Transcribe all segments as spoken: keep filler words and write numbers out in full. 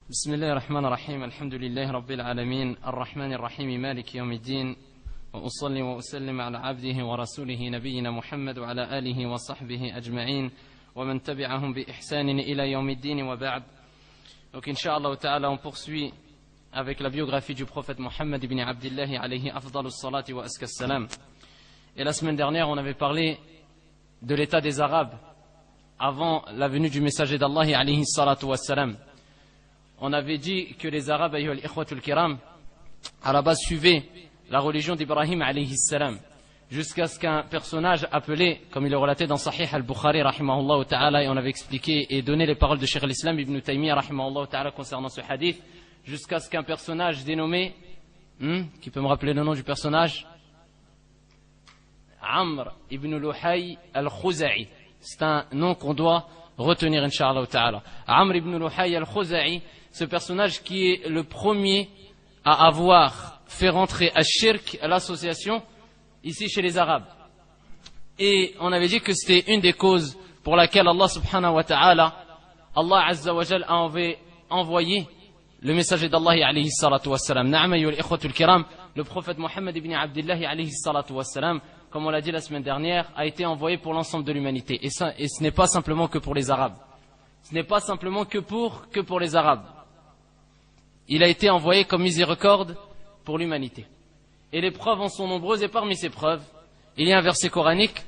بسم الله الرحمن الرحيم الحمد لله رب العالمين الرحمن الرحيم مالك يوم الدين وأصلي وأسلم على عبده ورسوله نبينا محمد وعلى آله وصحبه أجمعين ومن تبعهم بإحسان إلى يوم الدين وبعد. Donc Inch'Allah Ta'ala, on poursuit avec la biographie du prophète Mohammed ibn Abdillah alayhi afdalus salati wa askas salam. Et la semaine dernière on avait parlé de l'état des Arabes avant la venue du messager d'Allah alayhi salatu wa salam. On avait dit que les Arabes, ayyuhal ikhwatul kiram, à la base suivaient la religion d'Ibrahim alayhi salam, jusqu'à ce qu'un personnage appelé, comme il est relaté dans Sahih al-Bukhari rahimahullah ta'ala, et on avait expliqué et donné les paroles de Cheikh al-Islam ibn Taymiyyah rahimahullah ta'ala concernant ce hadith, jusqu'à ce qu'un personnage dénommé, hmm, qui peut me rappeler le nom du personnage, Amr ibn Luhay al-Khuza'i. C'est un nom qu'on doit retenir, Inch'Allah ta'ala. Amr ibn Luhay al-Khuza'i, ce personnage qui est le premier à avoir fait rentrer à shirk, à l'association, ici chez les Arabes. Et on avait dit que c'était une des causes pour laquelle Allah subhanahu wa ta'ala, Allah azza wa jal a envoyé le messager d'Allah alayhi salatu wa salam. Na'am ayyuhal ikhwatul kiram, le prophète Mohammed ibn Abdillah alayhi salatu wa salam, comme on l'a dit la semaine dernière, a été envoyé pour l'ensemble de l'humanité. Et, ça, et ce n'est pas simplement que pour les Arabes. Ce n'est pas simplement que pour, que pour les Arabes. Il a été envoyé comme miséricorde pour l'humanité. Et les preuves en sont nombreuses, et parmi ces preuves, il y a un verset coranique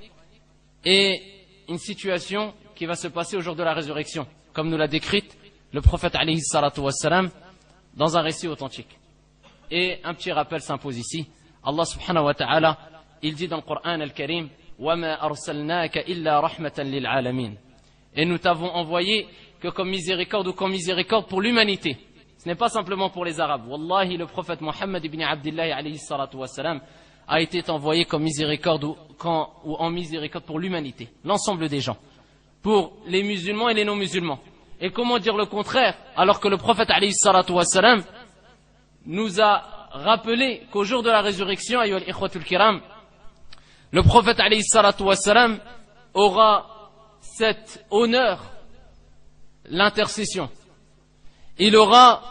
et une situation qui va se passer au jour de la résurrection, comme nous l'a décrite le prophète alayhi salatu wassalam dans un récit authentique. Et un petit rappel s'impose ici. Allah subhanahu wa ta'ala, il dit dans le Coran al-Karim, وَمَا أَرْسَلْنَاكَ إِلَّا رَحْمَةً لِلْعَالَمِينَ. Et nous t'avons envoyé que comme miséricorde ou comme miséricorde pour l'humanité. Ce n'est pas simplement pour les Arabes. Wallahi, le prophète Mohammed ibn Abdillah alayhi salatu wassalam a été envoyé comme miséricorde ou, quand, ou en miséricorde pour l'humanité, l'ensemble des gens, pour les musulmans et les non-musulmans. Et comment dire le contraire, alors que le prophète alayhi salatu wassalam nous a rappelé qu'au jour de la résurrection, ayyuhal ikhwatul kiram, le prophète alayhi salatu wassalam aura cet honneur, l'intercession. Il aura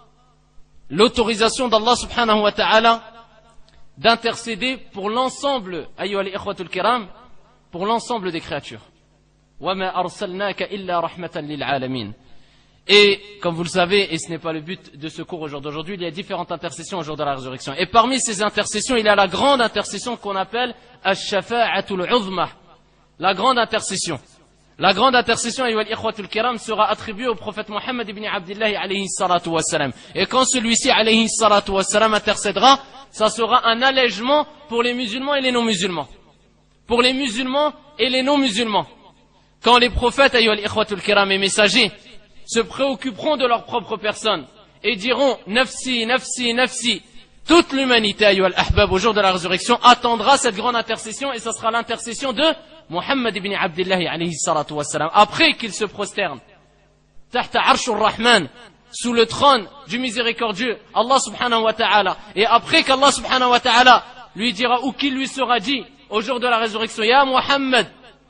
l'autorisation d'Allah subhanahu wa ta'ala d'intercéder pour l'ensemble, ayyuhal ikhwatul kiram, pour l'ensemble des créatures. وَمَا أَرْسَلْنَاكَ إِلَّا رَحْمَةً لِلْعَالَمِينَ. Et, comme vous le savez, et ce n'est pas le but de ce cours au jour d'aujourd'hui, il y a différentes intercessions au jour de la résurrection. Et parmi ces intercessions, il y a la grande intercession qu'on appelle Ash-Shafa'atul Uzma. La grande intercession. La grande intercession, ayyuhal ikhwatul kiram, sera attribuée au prophète Mohammed ibn Abdillah alayhi salatu wassalam. Et quand celui-ci alayhi salatu wassalam intercédera, ça sera un allègement pour les musulmans et les non-musulmans. Pour les musulmans et les non-musulmans. Quand les prophètes, ayyuhal ikhwatul kiram, et messagers, se préoccuperont de leur propre personne et diront nafsi, nafsi, nafsi, toute l'humanité, ayyuhal ahbab, au jour de la résurrection, attendra cette grande intercession, et ce sera l'intercession de Mohammed ibn Abdillah alayhi salatu wassalam, après qu'il se prosterne tahta arshur rahman, sous le trône du miséricordieux Allah subhanahu wa ta'ala, et après qu'Allah subhanahu wa ta'ala lui dira, ou qu'il lui sera dit au jour de la résurrection, ya Mohammed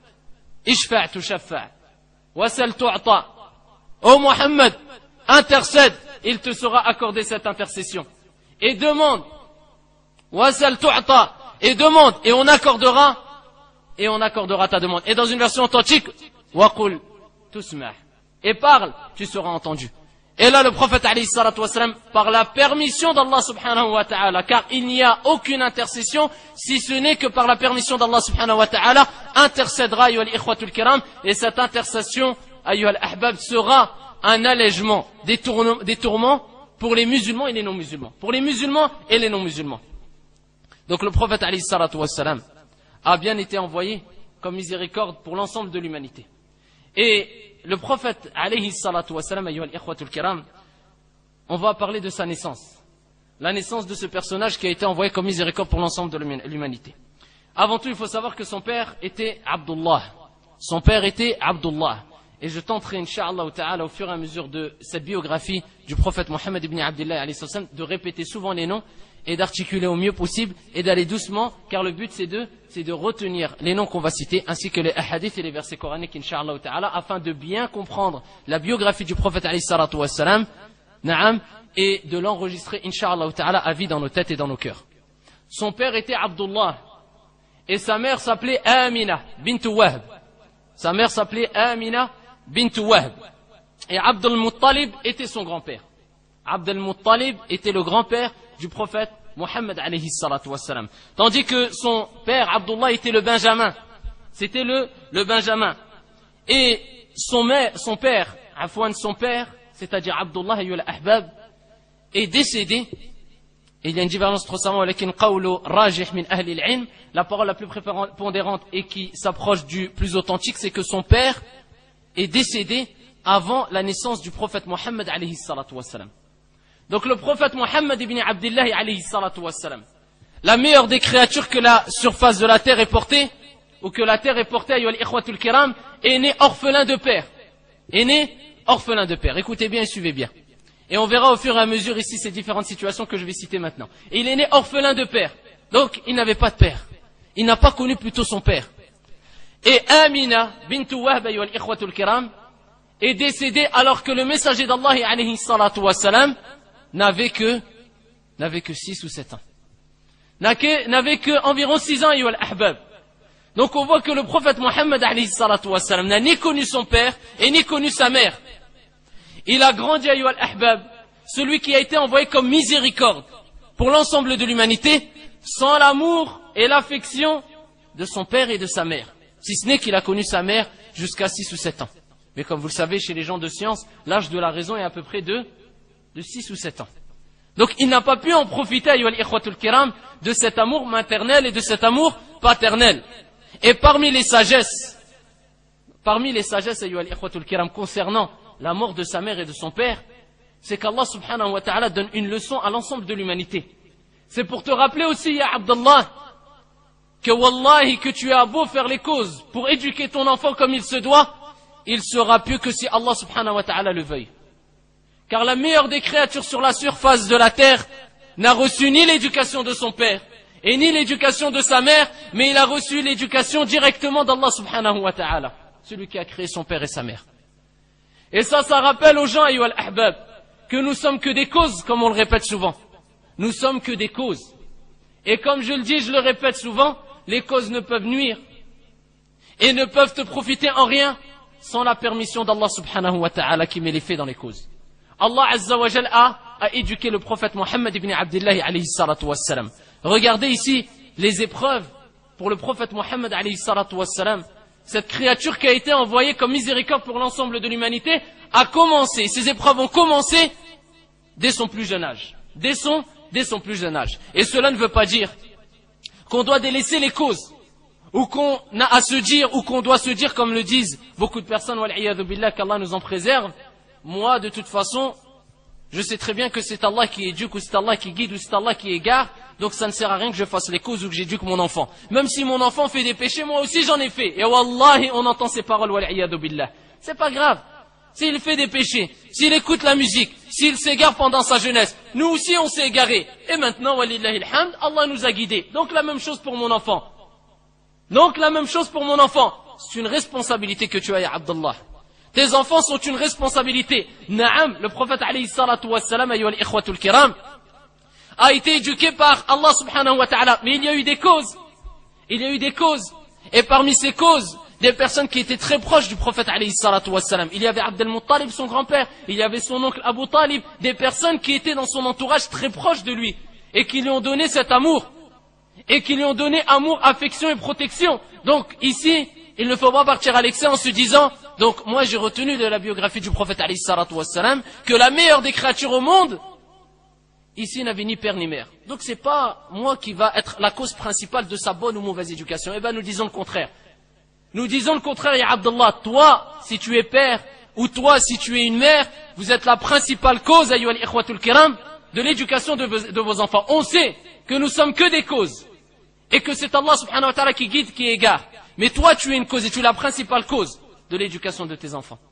ishfa' tushaffa' wasal tu'ta, ô Mohammed, intercède, il te sera accordé cette intercession, et demande, wasal tu'ta, et demande, et on accordera, et on accordera ta demande. Et dans une version authentique, waqul tusma', et parle, tu seras entendu. Et là, le prophète alayhi salatu wassalam, par la permission d'Allah subhanahu wa ta'ala, car il n'y a aucune intercession, si ce n'est que par la permission d'Allah subhanahu wa ta'ala, intercédera, ayyuhal ikhwatul kiram, et cette intercession, ayyuhal ahbab, sera un allègement des, tourne- des tourments pour les musulmans et les non-musulmans. Pour les musulmans et les non-musulmans. Donc le prophète alayhi salatu wassalam a bien été envoyé comme miséricorde pour l'ensemble de l'humanité. Et le prophète alayhi salatu wassalam, ayyuhal ikhwatul kiram, on va parler de sa naissance. La naissance de ce personnage qui a été envoyé comme miséricorde pour l'ensemble de l'humanité. Avant tout, il faut savoir que son père était Abdullah. Son père était Abdullah. Et je tenterai, Inch'Allah ta'ala, au fur et à mesure de cette biographie du prophète Mohammed ibn Abdillah alayhi salam, de répéter souvent les noms et d'articuler au mieux possible et d'aller doucement, car le but c'est de, c'est de retenir les noms qu'on va citer, ainsi que les hadiths et les versets coraniques, Inch'Allah ta'ala, afin de bien comprendre la biographie du prophète alayhi salatu wassalam Naam, et de l'enregistrer, incha'Allah ta'ala, à vie dans nos têtes et dans nos cœurs. Son père était Abdullah, et sa mère s'appelait Amina bint Wahb. Sa mère s'appelait Amina bint Wahb. Et Abdul Muttalib était son grand-père. Abdul Muttalib était le grand-père du prophète Mohammed alayhi salatu wassalam. Tandis que son père Abdullah était le Benjamin. C'était le, le Benjamin. Et son, mère, son père, Afwan, son père, c'est-à-dire Abdullah ayyul ahbab, est décédé. Et il y a une divergence trop savante, la parole la plus prépondérante et qui s'approche du plus authentique, c'est que son père est décédé avant la naissance du prophète Mohammed alayhi salatu wassalam. Donc le prophète Mohammed ibn Abdullah alayhi salatu wassalam, la meilleure des créatures que la surface de la terre est portée, ou que la terre est portée, ayyuhal ikhwatul kiram, est né orphelin de père. Est né orphelin de père. Écoutez bien et suivez bien. Et on verra au fur et à mesure ici ces différentes situations que je vais citer maintenant. Et il est né orphelin de père. Donc il n'avait pas de père. Il n'a pas connu plutôt son père. Et Amina bint Wahb ayyuhal ikhwatul kiram est décédée alors que le messager d'Allah alayhi salatu wassalam n'avait que n'avait que six ou sept ans. N'avait que environ six ans ayyuhal ahbab. Donc on voit que le prophète Mohammed alayhi salatu wassalam n'a ni connu son père et ni connu sa mère. Il a grandi ayyuhal ahbab, celui qui a été envoyé comme miséricorde pour l'ensemble de l'humanité, sans l'amour et l'affection de son père et de sa mère. Si ce n'est qu'il a connu sa mère jusqu'à six ou sept ans. Mais comme vous le savez, chez les gens de science, l'âge de la raison est à peu près de, de six ou sept ans. Donc il n'a pas pu en profiter, ayyuhal ikhwatul kiram, de cet amour maternel et de cet amour paternel. Et parmi les sagesses, parmi les sagesses, ayyuhal ikhwatul kiram, concernant la mort de sa mère et de son père, c'est qu'Allah subhanahu wa ta'ala donne une leçon à l'ensemble de l'humanité. C'est pour te rappeler aussi, ya Abdallah, que wallahi, que tu as beau faire les causes pour éduquer ton enfant comme il se doit, il sera pieux que si Allah subhanahu wa ta'ala le veuille. Car la meilleure des créatures sur la surface de la terre n'a reçu ni l'éducation de son père et ni l'éducation de sa mère, mais il a reçu l'éducation directement d'Allah subhanahu wa ta'ala, celui qui a créé son père et sa mère. Et ça, ça rappelle aux gens, ayyuhal ahbab, que nous sommes que des causes, comme on le répète souvent. Nous sommes que des causes. Et comme je le dis, je le répète souvent, les causes ne peuvent nuire et ne peuvent te profiter en rien sans la permission d'Allah subhanahu wa ta'ala qui met les faits dans les causes. Allah azza wa jal a, a éduqué le prophète Mohammed ibn Abdullah alayhi salatu wassalam. Regardez ici les épreuves pour le prophète Mohammed alayhi salatu wassalam. Cette créature qui a été envoyée comme miséricorde pour l'ensemble de l'humanité a commencé, ces épreuves ont commencé dès son plus jeune âge. Dès son, dès son plus jeune âge. Et cela ne veut pas dire qu'on doit délaisser les causes, ou qu'on a à se dire, ou qu'on doit se dire, comme le disent beaucoup de personnes, wal'iyadhu billah, qu'Allah nous en préserve. Moi, de toute façon, je sais très bien que c'est Allah qui éduque, ou c'est Allah qui guide, ou c'est Allah qui égare, donc ça ne sert à rien que je fasse les causes ou que j'éduque mon enfant. Même si mon enfant fait des péchés, moi aussi j'en ai fait. Et wallahi, on entend ces paroles, wal'iyadhu billah. C'est pas grave. S'il fait des péchés, s'il écoute la musique, s'il s'égare pendant sa jeunesse, nous aussi on s'est égarés. Et maintenant, walillahi alhamd, Allah nous a guidés. Donc la même chose pour mon enfant. Donc la même chose pour mon enfant. C'est une responsabilité que tu as, ya Abdullah. Tes enfants sont une responsabilité. Naam, le prophète alayhi salatu wassalam, ayyuhal ikhwatul kiram, a été éduqué par Allah subhanahu wa ta'ala. Mais il y a eu des causes. Il y a eu des causes. Et parmi ces causes, des personnes qui étaient très proches du prophète alayhi salatu wassalam. Il y avait Abdel Muttalib, son grand-père. Il y avait son oncle Abu Talib. Des personnes qui étaient dans son entourage très proches de lui. Et qui lui ont donné cet amour. Et qui lui ont donné amour, affection et protection. Donc ici, il ne faut pas partir à l'excès en se disant, donc moi j'ai retenu de la biographie du prophète alayhi salatu wassalam, que la meilleure des créatures au monde, ici n'avait ni père ni mère. Donc c'est pas moi qui va être la cause principale de sa bonne ou mauvaise éducation. Eh bien nous disons le contraire. Nous disons le contraire, ya Abdullah, toi, si tu es père, ou toi, si tu es une mère, vous êtes la principale cause, ayyuhal ikhwatul kiram, de l'éducation de vos, de vos enfants. On sait que nous sommes que des causes, et que c'est Allah subhanahu wa ta'ala qui guide, qui égare. Mais toi, tu es une cause, et tu es la principale cause de l'éducation de tes enfants.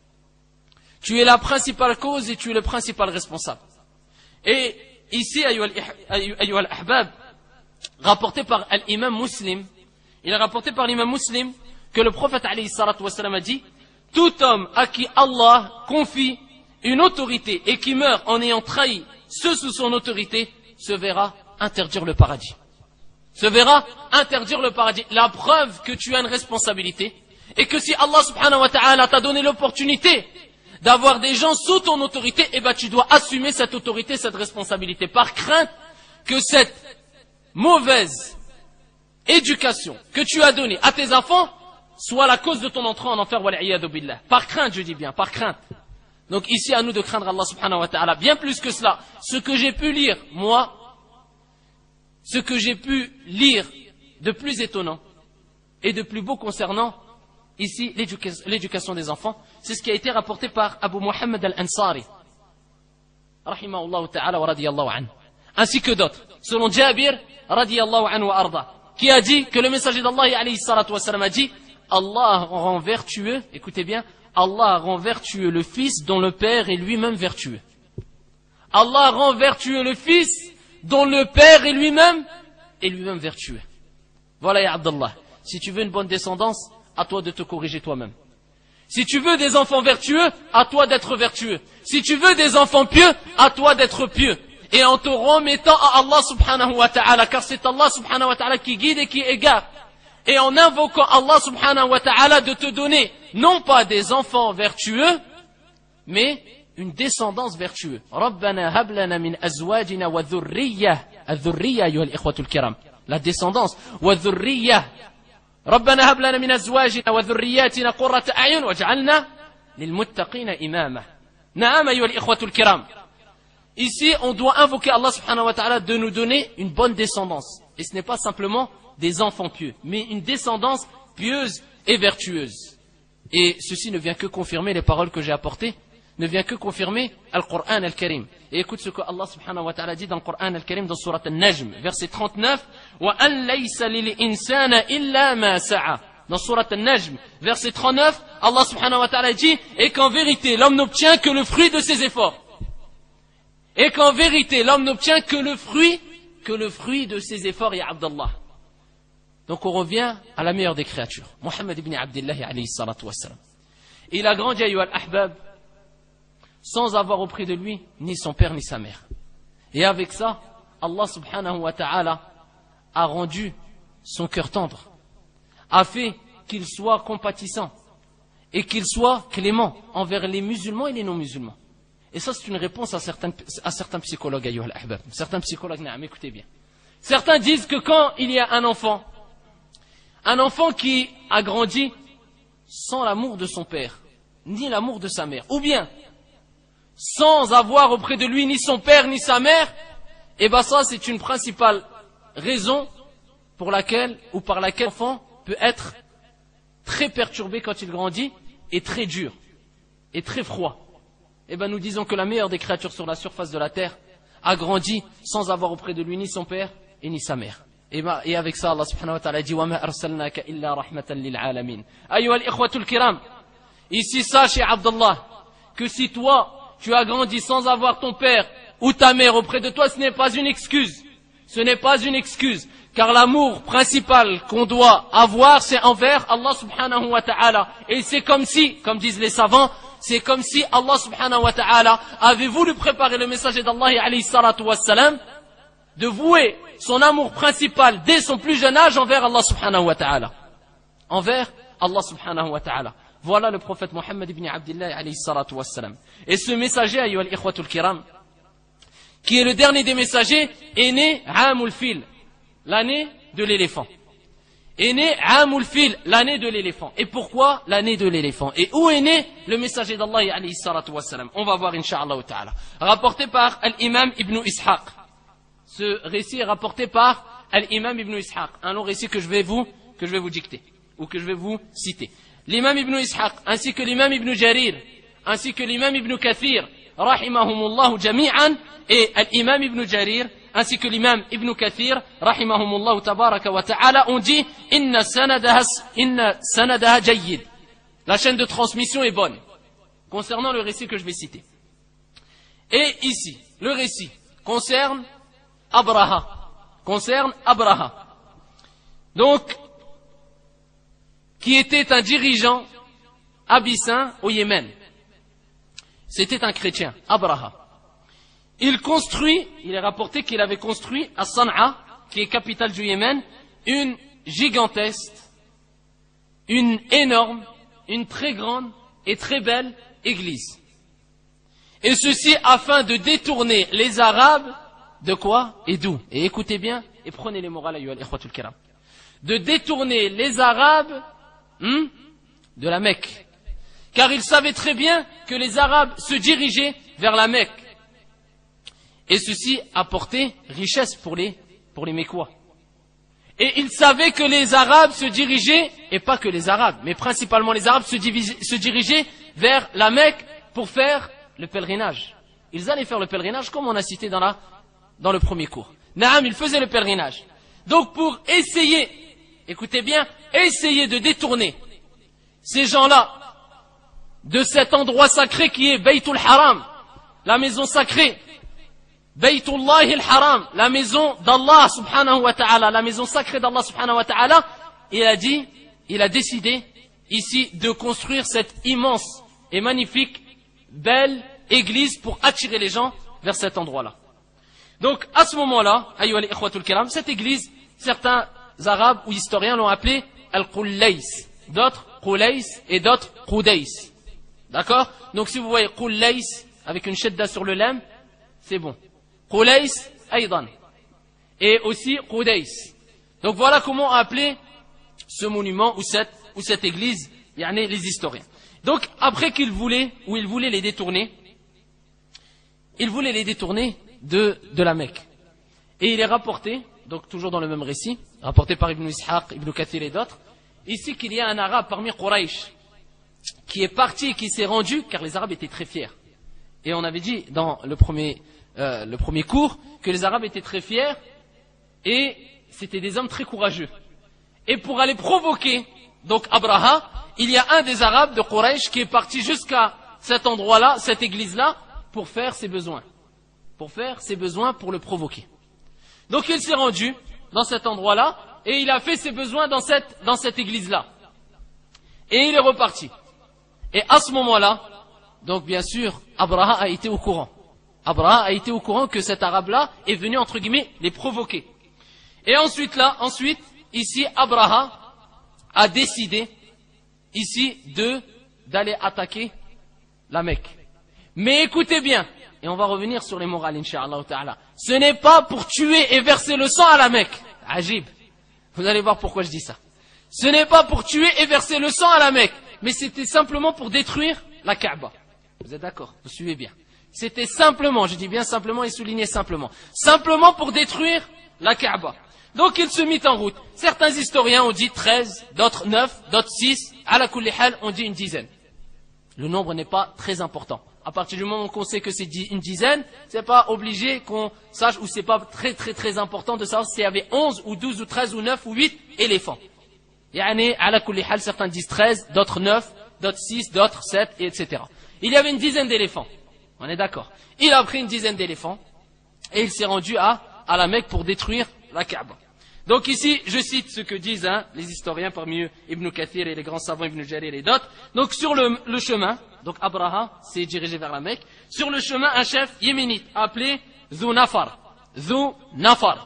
Tu es la principale cause, et tu es le principal responsable. Et ici, ayyuhal ahbab, rapporté par l'imam Muslim, il est rapporté par l'imam Muslim, que le prophète alayhi salatu wassalam a dit, tout homme à qui Allah confie une autorité et qui meurt en ayant trahi ceux sous son autorité, se verra interdire le paradis. Se verra interdire le paradis. La preuve que tu as une responsabilité et que si Allah subhanahu wa ta'ala t'a donné l'opportunité d'avoir des gens sous ton autorité, eh ben tu dois assumer cette autorité, cette responsabilité, par crainte que cette mauvaise éducation que tu as donnée à tes enfants soit la cause de ton entrée en enfer, wal'iyadu billah. Par crainte, je dis bien, par crainte. Donc ici, à nous de craindre Allah subhanahu wa ta'ala. Bien plus que cela, ce que j'ai pu lire, moi, ce que j'ai pu lire de plus étonnant et de plus beau concernant ici l'éducation des enfants, c'est ce qui a été rapporté par Abu Muhammad al-Ansari, rahimahullah ta'ala wa radiyallahu anhu, ainsi que d'autres, selon Jabir, radiyallahu anhu wa arda, qui a dit que le messager d'Allah, alayhi salatu wa salam, a dit, Allah rend vertueux, écoutez bien, Allah rend vertueux le fils dont le père est lui-même vertueux. Allah rend vertueux le fils dont le père est lui-même est lui-même vertueux. Voilà, ya Abdallah. Si tu veux une bonne descendance, à toi de te corriger toi-même. Si tu veux des enfants vertueux, à toi d'être vertueux. Si tu veux des enfants pieux, à toi d'être pieux. Et en te remettant à Allah subhanahu wa ta'ala, car c'est Allah subhanahu wa ta'ala qui guide et qui égare. Et en invoquant Allah subhanahu wa ta'ala de te donner, non pas des enfants vertueux, mais une descendance vertueuse. Rabbana hablana min azwajina wa dhurriyyah. Al-dhurriyyah, ayyuha al-ikhwatul kiram. La descendance. Wa dhurriyyah. Rabbana hablana min azwajina wa dhurriyyatina qurrata a'yun waj'alna lilmuttaqina imama. Na'am, ayyuha al-ikhwatul kiram. Ici, on doit invoquer Allah subhanahu wa ta'ala de nous donner une bonne descendance. Et ce n'est pas simplement des enfants pieux, mais une descendance pieuse et vertueuse. Et ceci ne vient que confirmer les paroles que j'ai apportées, ne vient que confirmer Al-Qur'an Al-Karim. Et écoute ce que Allah subhanahu wa ta'ala dit dans le Qur'an Al-Karim, dans Surat Al-Najm, verset trente-neuf, wa an laysa lil insana illa ma sa'a. Dans Surat Al-Najm, verset trente-neuf, Allah subhanahu wa ta'ala dit, et qu'en vérité, l'homme n'obtient que le fruit de ses efforts. Et qu'en vérité, l'homme n'obtient que le fruit, que le fruit de ses efforts, ya Abdallah. Donc on revient à la meilleure des créatures, Muhammad ibn Abdillah alayhi salatu wassalam. Il a grandi, ayyuha al-ahbab, sans avoir auprès de lui ni son père ni sa mère. Et avec ça, Allah subhanahu wa ta'ala a rendu son cœur tendre, a fait qu'il soit compatissant et qu'il soit clément envers les musulmans et les non-musulmans. Et ça, c'est une réponse à certains, à certains psychologues, ayyuha al-ahbab. Certains psychologues, naam, écoutez bien. Certains disent que quand il y a un enfant, un enfant qui a grandi sans l'amour de son père, ni l'amour de sa mère, ou bien sans avoir auprès de lui ni son père ni sa mère, et bien ça c'est une principale raison pour laquelle ou par laquelle l'enfant peut être très perturbé quand il grandit et très dur et très froid. Et bien nous disons que la meilleure des créatures sur la surface de la terre a grandi sans avoir auprès de lui ni son père et ni sa mère. Et, ben, et avec ça Allah subhanahu wa ta'ala dit wa ma arsalnaka illa rahmatan lil alamin. Ayyuha al-ikhwatul kiram, ici sache Abdallah que si toi tu as grandi sans avoir ton père ou ta mère auprès de toi, ce n'est pas une excuse. Ce n'est pas une excuse. Car l'amour principal qu'on doit avoir, c'est envers Allah subhanahu wa ta'ala. Et c'est comme si, comme disent les savants, c'est comme si Allah subhanahu wa ta'ala avait voulu préparer le messager d'Allah alayhi salatu wassalam, de vouer son amour principal dès son plus jeune âge envers Allah subhanahu wa ta'ala. Envers Allah subhanahu wa ta'ala. Voilà le prophète Muhammad ibn Abdillah alayhi salatu wassalam. Et ce messager, ayyuha al-ikhwatul kiram, qui est le dernier des messagers, est né Amul Fil, l'année de l'éléphant. Est né Amul Fil, l'année de l'éléphant. Et pourquoi l'année de l'éléphant? Et où est né le messager d'Allah alayhi salatu wassalam? On va voir incha'Allah ta'ala. Rapporté par Al-Imam Ibn Ishaq. Ce récit est rapporté par Al-Imam Ibn Ishaq. Un long récit que je vais vous, que je vais vous dicter, ou que je vais vous citer. L'imam Ibn Ishaq, ainsi que l'imam Ibn Jarir, ainsi que l'imam Ibn Kathir, rahimahumullahu jami'an, et l'imam Ibn Jarir, ainsi que l'imam Ibn Kathir, rahimahumullahu tabaraka wa ta'ala, ont dit inna sanadaha, inna sanadaha jayyid. La chaîne de transmission est bonne, concernant le récit que je vais citer. Et ici, le récit concerne Abraha, concerne Abraha. Donc, qui était un dirigeant abyssin au Yémen. c'était un chrétien, Abraha. Il construit, il est rapporté qu'il avait construit à San'a, qui est capitale du Yémen, une gigantesque, une énorme, une très grande et très belle église. Et ceci afin de détourner les Arabes de quoi et d'où? Et écoutez bien et prenez les morales, ayyuhal ikhwatul kiram. De détourner les Arabes hmm, de la Mecque. Car ils savaient très bien que les Arabes se dirigeaient vers la Mecque. Et ceci apportait richesse pour les, pour les Mécois. Et ils savaient que les Arabes se dirigeaient, et pas que les Arabes, mais principalement les Arabes se, divisaient, se dirigeaient vers la Mecque pour faire le pèlerinage. Ils allaient faire le pèlerinage comme on a cité dans, la, dans le premier cours. Naam, ils faisaient le pèlerinage. Donc pour essayer, écoutez bien, essayer de détourner ces gens-là de cet endroit sacré qui est Baytul Haram, la maison sacrée, Baytullah al-Haram, la maison d'Allah subhanahu wa ta'ala, la maison sacrée d'Allah subhanahu wa ta'ala, il a dit, il a décidé ici de construire cette immense et magnifique, belle église pour attirer les gens vers cet endroit-là. Donc à ce moment-là, ayyuhal ikhwatul kiram, cette église, certains arabes ou historiens l'ont appelée Al-Qullays, d'autres Qullays et d'autres Qudays. D'accord? Donc si vous voyez Qullays avec une shedda sur le lem, c'est bon. Qullays, Aïdan. Et aussi Qudays. Donc voilà comment appeler ce monument ou cette, ou cette église, yani les historiens. Donc après qu'ils voulaient, ou ils voulaient les détourner, ils voulaient les détourner de, de la Mecque. Et il est rapporté, donc toujours dans le même récit, rapporté par Ibn Ishaq, Ibn Kathir et d'autres, ici qu'il y a un arabe parmi Quraysh qui est parti et qui s'est rendu, car les arabes étaient très fiers. Et on avait dit dans le premier, euh, le premier cours que les arabes étaient très fiers et c'était des hommes très courageux. Et pour aller provoquer donc Abraha, il y a un des arabes de Quraysh qui est parti jusqu'à cet endroit-là, cette église-là, pour faire ses besoins. Pour faire ses besoins, pour le provoquer. Donc il s'est rendu dans cet endroit-là et il a fait ses besoins dans cette, dans cette église-là. Et il est reparti. Et à ce moment-là, donc bien sûr, Abraha a été au courant. Abraha a été au courant que cet arabe-là est venu, entre guillemets, les provoquer. Et ensuite là, ensuite, ici, Abraha a décidé, ici, de, d'aller attaquer la Mecque. Mais écoutez bien, et on va revenir sur les morales, incha'Allah ta'ala. Ce n'est pas pour tuer et verser le sang à la Mecque. Ajib. Vous allez voir pourquoi je dis ça. Ce n'est pas pour tuer et verser le sang à la Mecque, mais c'était simplement pour détruire la Kaaba. Vous êtes d'accord? Vous suivez bien. C'était simplement, je dis bien simplement et souligné simplement, simplement pour détruire la Kaaba. Donc il se mit en route. Certains historiens ont dit treize, d'autres neuf, d'autres six, à la kulli hal, on dit une dizaine. Le nombre n'est pas très important. À partir du moment qu'on sait que c'est une dizaine, c'est pas obligé qu'on sache, ou c'est pas très très très important de savoir s'il y avait onze ou douze ou treize ou neuf ou huit éléphants. Yani, à la kulli hal, certains disent treize, d'autres neuf, d'autres six, d'autres sept, et etc. Il y avait une dizaine d'éléphants. On est d'accord. Il a pris une dizaine d'éléphants et il s'est rendu à, à la Mecque pour détruire la Kaaba. Donc ici, je cite ce que disent hein, les historiens, parmi eux Ibn Kathir et les grands savants Ibn Jarir et d'autres. Donc sur le, le chemin, donc Abraha s'est dirigé vers la Mecque. Sur le chemin, un chef yéménite appelé Zu Nafar. Zu Nafar.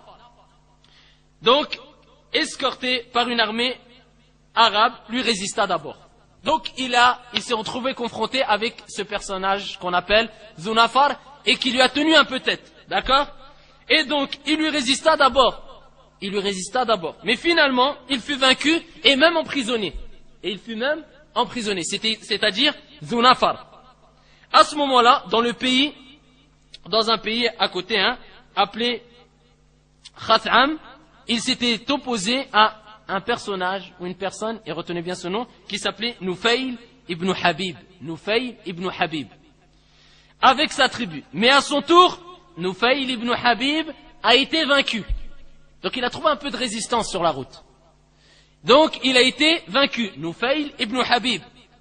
Donc, escorté par une armée arabe, lui résista d'abord. Donc il a, il s'est retrouvé confronté avec ce personnage qu'on appelle Zu Nafar et qui lui a tenu un peu tête, d'accord? Et donc il lui résista d'abord, il lui résista d'abord, mais finalement il fut vaincu et même emprisonné. Et il fut même emprisonné, c'était, c'est-à-dire Zu Nafar. À ce moment-là, dans le pays, dans un pays à côté, hein, appelé Khatham, il s'était opposé à un personnage ou une personne, et retenez bien ce nom, qui s'appelait Nufayl ibn Habib. Nufayl ibn Habib. Avec sa tribu. Mais à son tour, Nufayl ibn Habib a été vaincu. Donc il a trouvé un peu de résistance sur la route. Donc il a été vaincu, Nufayl ibn Habib.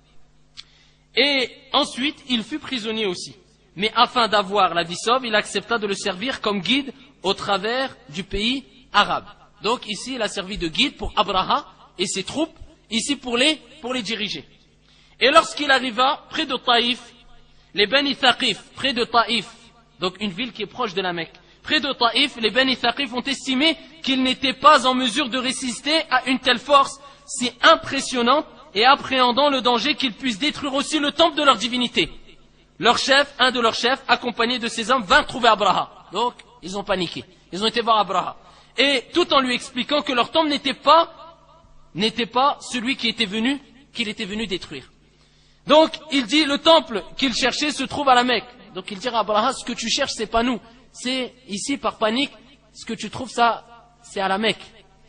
Et ensuite, il fut prisonnier aussi. Mais afin d'avoir la vie sauve, il accepta de le servir comme guide au travers du pays arabe. Donc ici, il a servi de guide pour Abraha et ses troupes, ici pour les, pour les diriger. Et lorsqu'il arriva près de Taïf, les Bani Thaqif, près de Taïf, donc une ville qui est proche de la Mecque, près de Taïf, les Bani Thaqif ont estimé qu'ils n'étaient pas en mesure de résister à une telle force si impressionnante et appréhendant le danger qu'ils puissent détruire aussi le temple de leur divinité. Leur chef, un de leurs chefs, accompagné de ses hommes, vint trouver Abraha. Donc, ils ont paniqué. Ils ont été voir Abraha. Et tout en lui expliquant que leur temple n'était pas, n'était pas celui qui était venu, qu'il était venu détruire. Donc, il dit, le temple qu'il cherchait se trouve à la Mecque. Donc, il dit à Abraha, ce que tu cherches, c'est pas nous. C'est ici, par panique, ce que tu trouves, ça, c'est à la Mecque.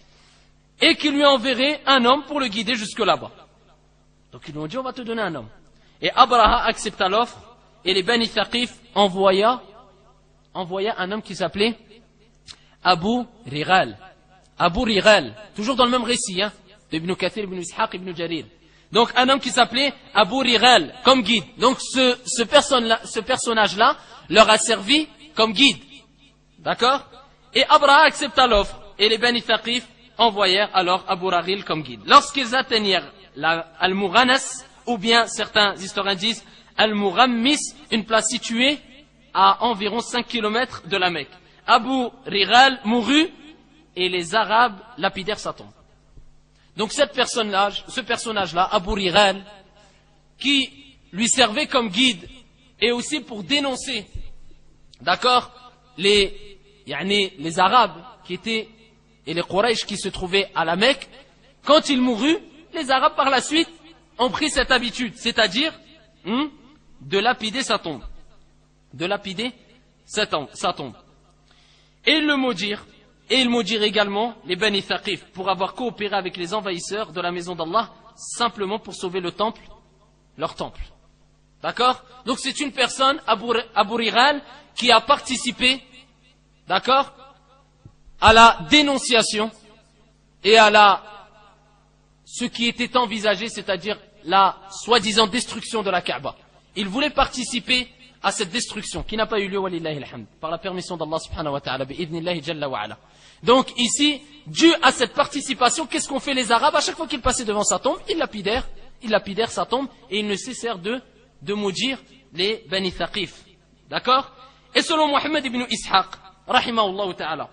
Et qu'il lui enverrait un homme pour le guider jusque là-bas. Donc, ils lui ont dit, on va te donner un homme. Et Abraha accepta l'offre, et les Bani Thaqif envoya, envoya un homme qui s'appelait Abu Rigal. Abu Rigal, toujours dans le même récit, hein, de Ibn Kathir, Ibn Ishaq, Ibn Jarir. Donc un homme qui s'appelait Abu Rigal, comme guide. Donc ce, ce, personne ce personnage-là leur a servi comme guide. D'accord? Et Abraha accepta l'offre, et les Bani Thaqif envoyèrent alors Abu Rigal comme guide. Lorsqu'ils atteignirent la Al-Mughanas, ou bien certains historiens disent Al-Mughammis, une place située à environ cinq kilomètres de la Mecque. Abu Rigal mourut et les Arabes lapidèrent sa tombe. Donc cette personne-là, ce personnage-là, Abu Rigal, qui lui servait comme guide et aussi pour dénoncer, d'accord, les, yani, les Arabes qui étaient et les Quraysh qui se trouvaient à la Mecque, quand il mourut, les Arabes par la suite ont pris cette habitude, c'est-à-dire hmm, de lapider sa tombe, de lapider sa tombe, sa tombe. Et ils le maudirent, et ils maudirent également les Bani Thaqif pour avoir coopéré avec les envahisseurs de la maison d'Allah simplement pour sauver le temple, leur temple. D'accord? Donc c'est une personne, Abu, Abu Rigal, qui a participé, d'accord, à la dénonciation et à la ce qui était envisagé, c'est-à-dire la soi-disant destruction de la Kaaba. Il voulait participer à cette destruction qui n'a pas eu lieu, walillahi alhamd, par la permission d'Allah subhanahu wa ta'ala, bi'idhnillahi jalla wa ala. Donc ici, dû à cette participation, qu'est-ce qu'ont fait les Arabes? À chaque fois qu'ils passaient devant sa tombe, ils lapidèrent, ils lapidèrent sa tombe et ils ne cessèrent de, de maudire les Bani Thaqif. D'accord? Et selon Mohammed ibn Ishaq, rahimahullah ta'ala,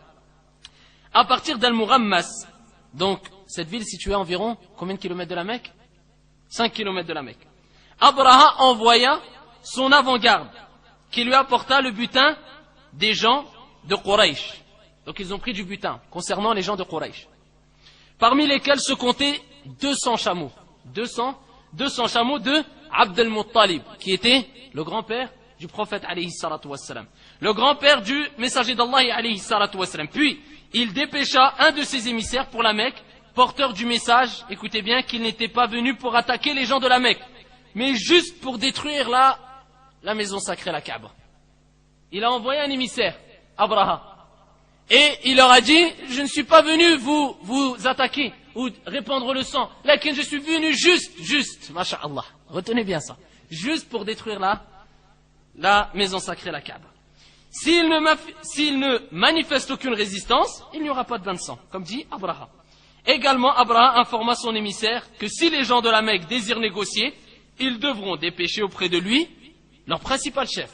à partir d'Al-Mughammas, donc cette ville située à environ combien de kilomètres de la Mecque? cinq kilomètres de la Mecque. Abraha envoya son avant-garde qui lui apporta le butin des gens de Quraysh. Donc ils ont pris du butin concernant les gens de Quraysh, parmi lesquels se comptaient deux cents chameaux, deux cents, deux cents chameaux de Abd al-Muttalib, qui était le grand-père du prophète alayhi salatu wassalam, le grand-père du messager d'Allah alayhi salatu wassalam. Puis il dépêcha un de ses émissaires pour la Mecque, porteur du message, écoutez bien, qu'il n'était pas venu pour attaquer les gens de la Mecque, mais juste pour détruire la, la maison sacrée, la Kaaba. Il a envoyé un émissaire, Abraha, et il leur a dit, je ne suis pas venu vous, vous attaquer ou répandre le sang, là que je suis venu juste, juste, masha'Allah, retenez bien ça, juste pour détruire la, la maison sacrée, la Kaaba. S'il ne, s'il ne manifeste aucune résistance, il n'y aura pas de bain de sang, comme dit Abraha. Également, Abraha informa son émissaire que si les gens de la Mecque désirent négocier, ils devront dépêcher auprès de lui leur principal chef.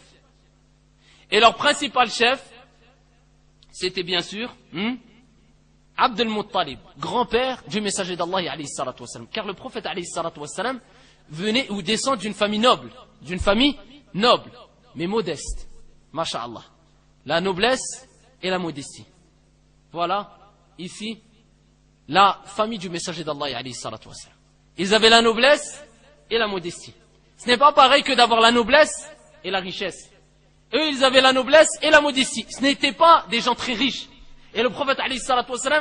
Et leur principal chef, c'était bien sûr hmm, Abd al-Muttalib, grand-père du messager d'Allah alayhi salatu wassalam. Car le prophète alayhi salatu wassalam venait ou descend d'une famille noble, d'une famille noble, mais modeste. Masha'Allah. La noblesse et la modestie. Voilà, ici, la famille du messager d'Allah alayhi salatu wassalam. Ils avaient la noblesse et la modestie. Ce n'est pas pareil que d'avoir la noblesse et la richesse. Eux, ils avaient la noblesse et la modestie. Ce n'étaient pas des gens très riches. Et le prophète alayhi salatu wassalam,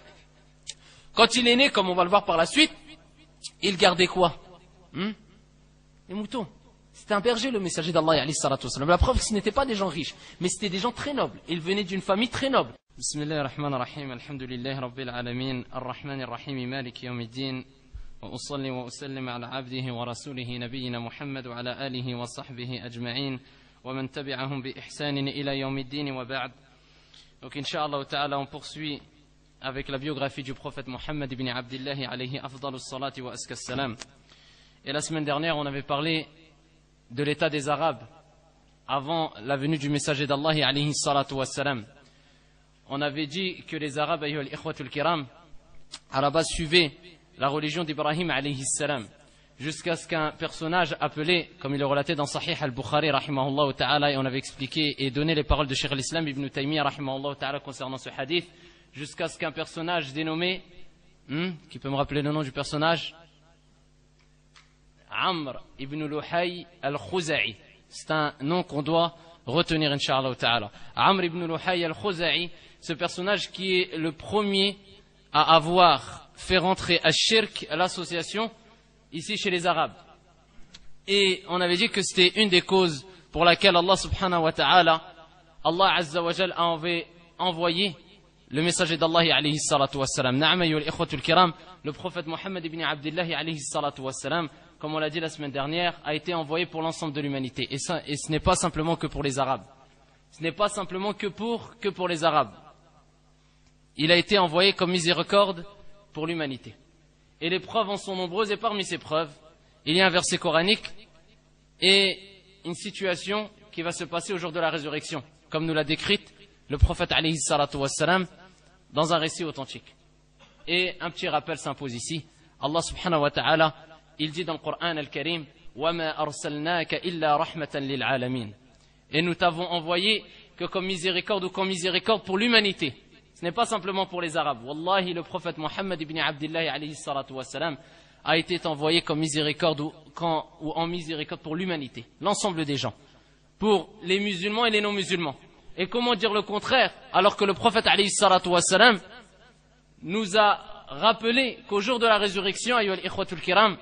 quand il est né, comme on va le voir par la suite, il gardait quoi? hmm Les moutons. C'était un berger, le messager d'Allah alayhi salatu wassalam. La preuve, ce n'étaient pas des gens riches, mais c'était des gens très nobles. Ils venaient d'une famille très noble. Bismillahir Rahmanir Rahim, alhamdulillahi Rabbil Alamin, Ar-Rahmanir Rahim, Maliki Yawmiddin, wa usalli wa usallim ala abdihi wa rasulihi nabiyyina Muhammad wa ala alihi wa sahbihi ajma'in, wa man tabi'ahum bi ihsanin ila yawmiddin wa ba'd. Donc, Inch'Allah Ta'ala, on poursuit avec la biographie du prophète Muhammad ibn Abdillahi alayhi afdalus salati wa askas salam. Et la semaine dernière, on avait parlé de l'état des Arabes avant la venue du messager d'Allah alayhi salatu wassalam. On avait dit que les Arabes, ayyuha al-ikhwatul kiram, à la base suivaient la religion d'Ibrahim alayhi salam, jusqu'à ce qu'un personnage appelé, comme il est relaté dans Sahih al-Bukhari rahimahullah ta'ala, et on avait expliqué et donné les paroles de Cheikh al-Islam Ibn Taymiyyah rahimahullah ta'ala concernant ce hadith, jusqu'à ce qu'un personnage dénommé, hmm, qui peut me rappeler le nom du personnage, Amr ibn Luhay al-Khuza'i. C'est un nom qu'on doit retenir, incha'Allah ta'ala. Amr ibn Luhay al-Khuza'i, ce personnage qui est le premier à avoir fait rentrer à shirk, à l'association, ici chez les Arabes. Et on avait dit que c'était une des causes pour laquelle Allah subhanahu wa ta'ala, Allah azza wa jal a envoyé le messager d'Allah alayhi salatu wassalam. Na'am ayyuhal ikhwatul kiram, le prophète Mohammed ibn Abdullah alayhi salatu wassalam, comme on l'a dit la semaine dernière, a été envoyé pour l'ensemble de l'humanité. Et, ça, et ce n'est pas simplement que pour les Arabes. Ce n'est pas simplement que pour, que pour les Arabes. Il a été envoyé comme miséricorde pour l'humanité. Et les preuves en sont nombreuses, et parmi ces preuves, il y a un verset coranique et une situation qui va se passer au jour de la résurrection, comme nous l'a décrite le prophète alayhi salatu wassalam dans un récit authentique. Et un petit rappel s'impose ici. Allah subhanahu wa ta'ala, il dit dans le Coran al-Karim, وَمَا أَرْسَلْنَاكَ إِلَّا رَحْمَةً لِلْعَالَمِينَ. Et nous t'avons envoyé que comme miséricorde ou comme miséricorde pour l'humanité. Ce n'est pas simplement pour les Arabes. Wallahi, le prophète Mohammed ibn Abdullah alayhi salatu wassalam a été envoyé comme miséricorde ou, quand, ou en miséricorde pour l'humanité, l'ensemble des gens, pour les musulmans et les non-musulmans. Et comment dire le contraire, alors que le prophète alayhi salatu wassalam nous a rappelé qu'au jour de la résurrection, ayyuha al-ikhwatul kiram,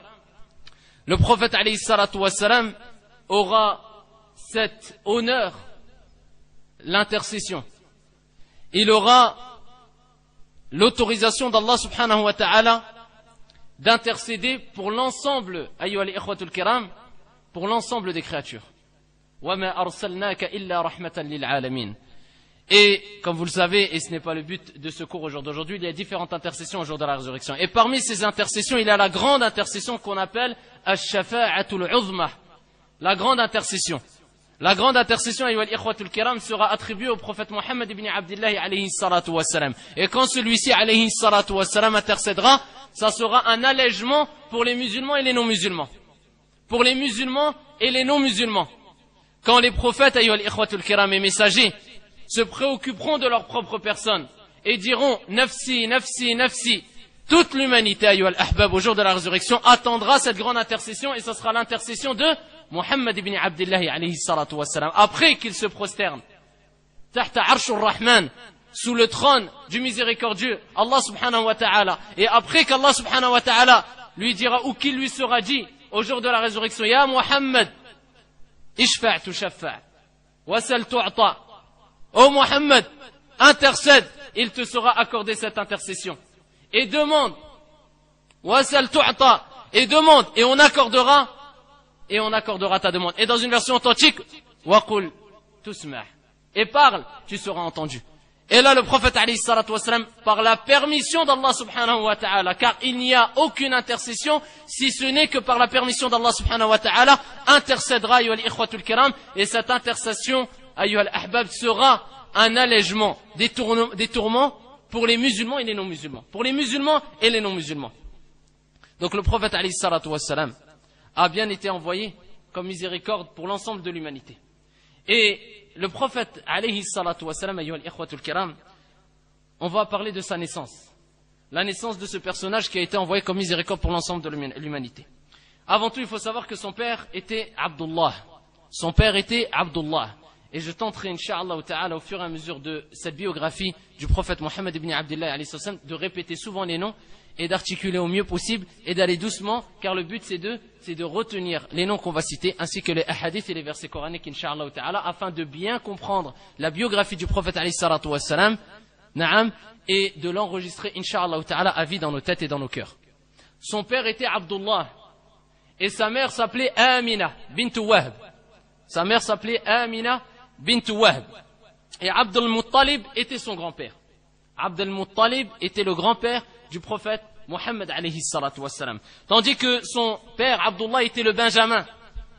le prophète alayhi salatu wassalam aura cet honneur, l'intercession. Il aura l'autorisation d'Allah subhanahu wa ta'ala d'intercéder pour l'ensemble, ayyuha al-ikhwatul kiram, pour l'ensemble des créatures. وَمَا أَرْسَلْنَاكَ إِلَّا رَحْمَةً لِلْعَالَمِينَ. Et comme vous le savez, et ce n'est pas le but de ce cours au jour d'aujourd'hui, il y a différentes intercessions au jour de la résurrection. Et parmi ces intercessions, il y a la grande intercession qu'on appelle Ash-Shafa'atul Uzma, la grande intercession. La grande intercession, ayyuha al-ikhwatul kiram, sera attribuée au prophète Mohammed ibn Abdullah alayhi salatu wassalam. Et quand celui-ci alayhi salatu wassalam intercédera, ça sera un allègement pour les musulmans et les non-musulmans. Pour les musulmans et les non-musulmans. Quand les prophètes, ayyuha al-ikhwatul kiram, et messagers, se préoccuperont de leur propre personne et diront nafsi, nafsi, nafsi, toute l'humanité, ayyuha al-ahbab, au jour de la résurrection, attendra cette grande intercession, et ce sera l'intercession de Mohammed ibn Abdullah alayhi salatu wassalam, après qu'il se prosterne tahta arshur rahman, sous le trône du miséricordieux Allah subhanahu wa ta'ala, et après qu'Allah subhanahu wa ta'ala lui dira, ou qu'il lui sera dit au jour de la résurrection, ya Muhammad ishfa' tushaffa' wasal tu'ta, ô Muhammad, intercède, il te sera accordé cette intercession, et demande, wasal tu'ta, et demande, et on accordera, et on accordera ta demande. Et dans une version authentique, waqul tusma', et parle, tu seras entendu. Et là, le prophète alayhi salatu wassalam, par la permission d'Allah subhanahu wa ta'ala, car il n'y a aucune intercession, si ce n'est que par la permission d'Allah subhanahu wa ta'ala, intercédera, ayyuha al-ikhwatul kiram, et cette intercession, ayyuha al-ahbab, sera un allègement des, tourno- des tourments pour les musulmans et les non-musulmans. Pour les musulmans et les non-musulmans. Donc le prophète alayhi salatu wassalam a bien été envoyé comme miséricorde pour l'ensemble de l'humanité. Et le prophète alayhi salatu wassalam, ayyuha al-ikhwatul kiram, on va parler de sa naissance. La naissance de ce personnage qui a été envoyé comme miséricorde pour l'ensemble de l'humanité. Avant tout, il faut savoir que son père était Abdullah. Son père était Abdullah. Et je tenterai, incha'Allah ta'ala, au fur et à mesure de cette biographie du prophète Mohammed ibn Abdullah alayhi salam, de répéter souvent les noms et d'articuler au mieux possible et d'aller doucement, car le but c'est de, c'est de retenir les noms qu'on va citer, ainsi que les hadiths et les versets coraniques, incha'Allah ta'ala, afin de bien comprendre la biographie du prophète alayhi salatu wassalam, na'am, et de l'enregistrer, incha'Allah ta'ala, à vie dans nos têtes et dans nos cœurs. Son père était Abdullah, et sa mère s'appelait Amina bint Wahb. Sa mère s'appelait Amina bint Wahb. Et Abd al-Muttalib était son grand-père. Abd al-Muttalib était le grand-père du prophète Mohammed alayhi salatu wassalam. Tandis que son père Abdullah était le Benjamin.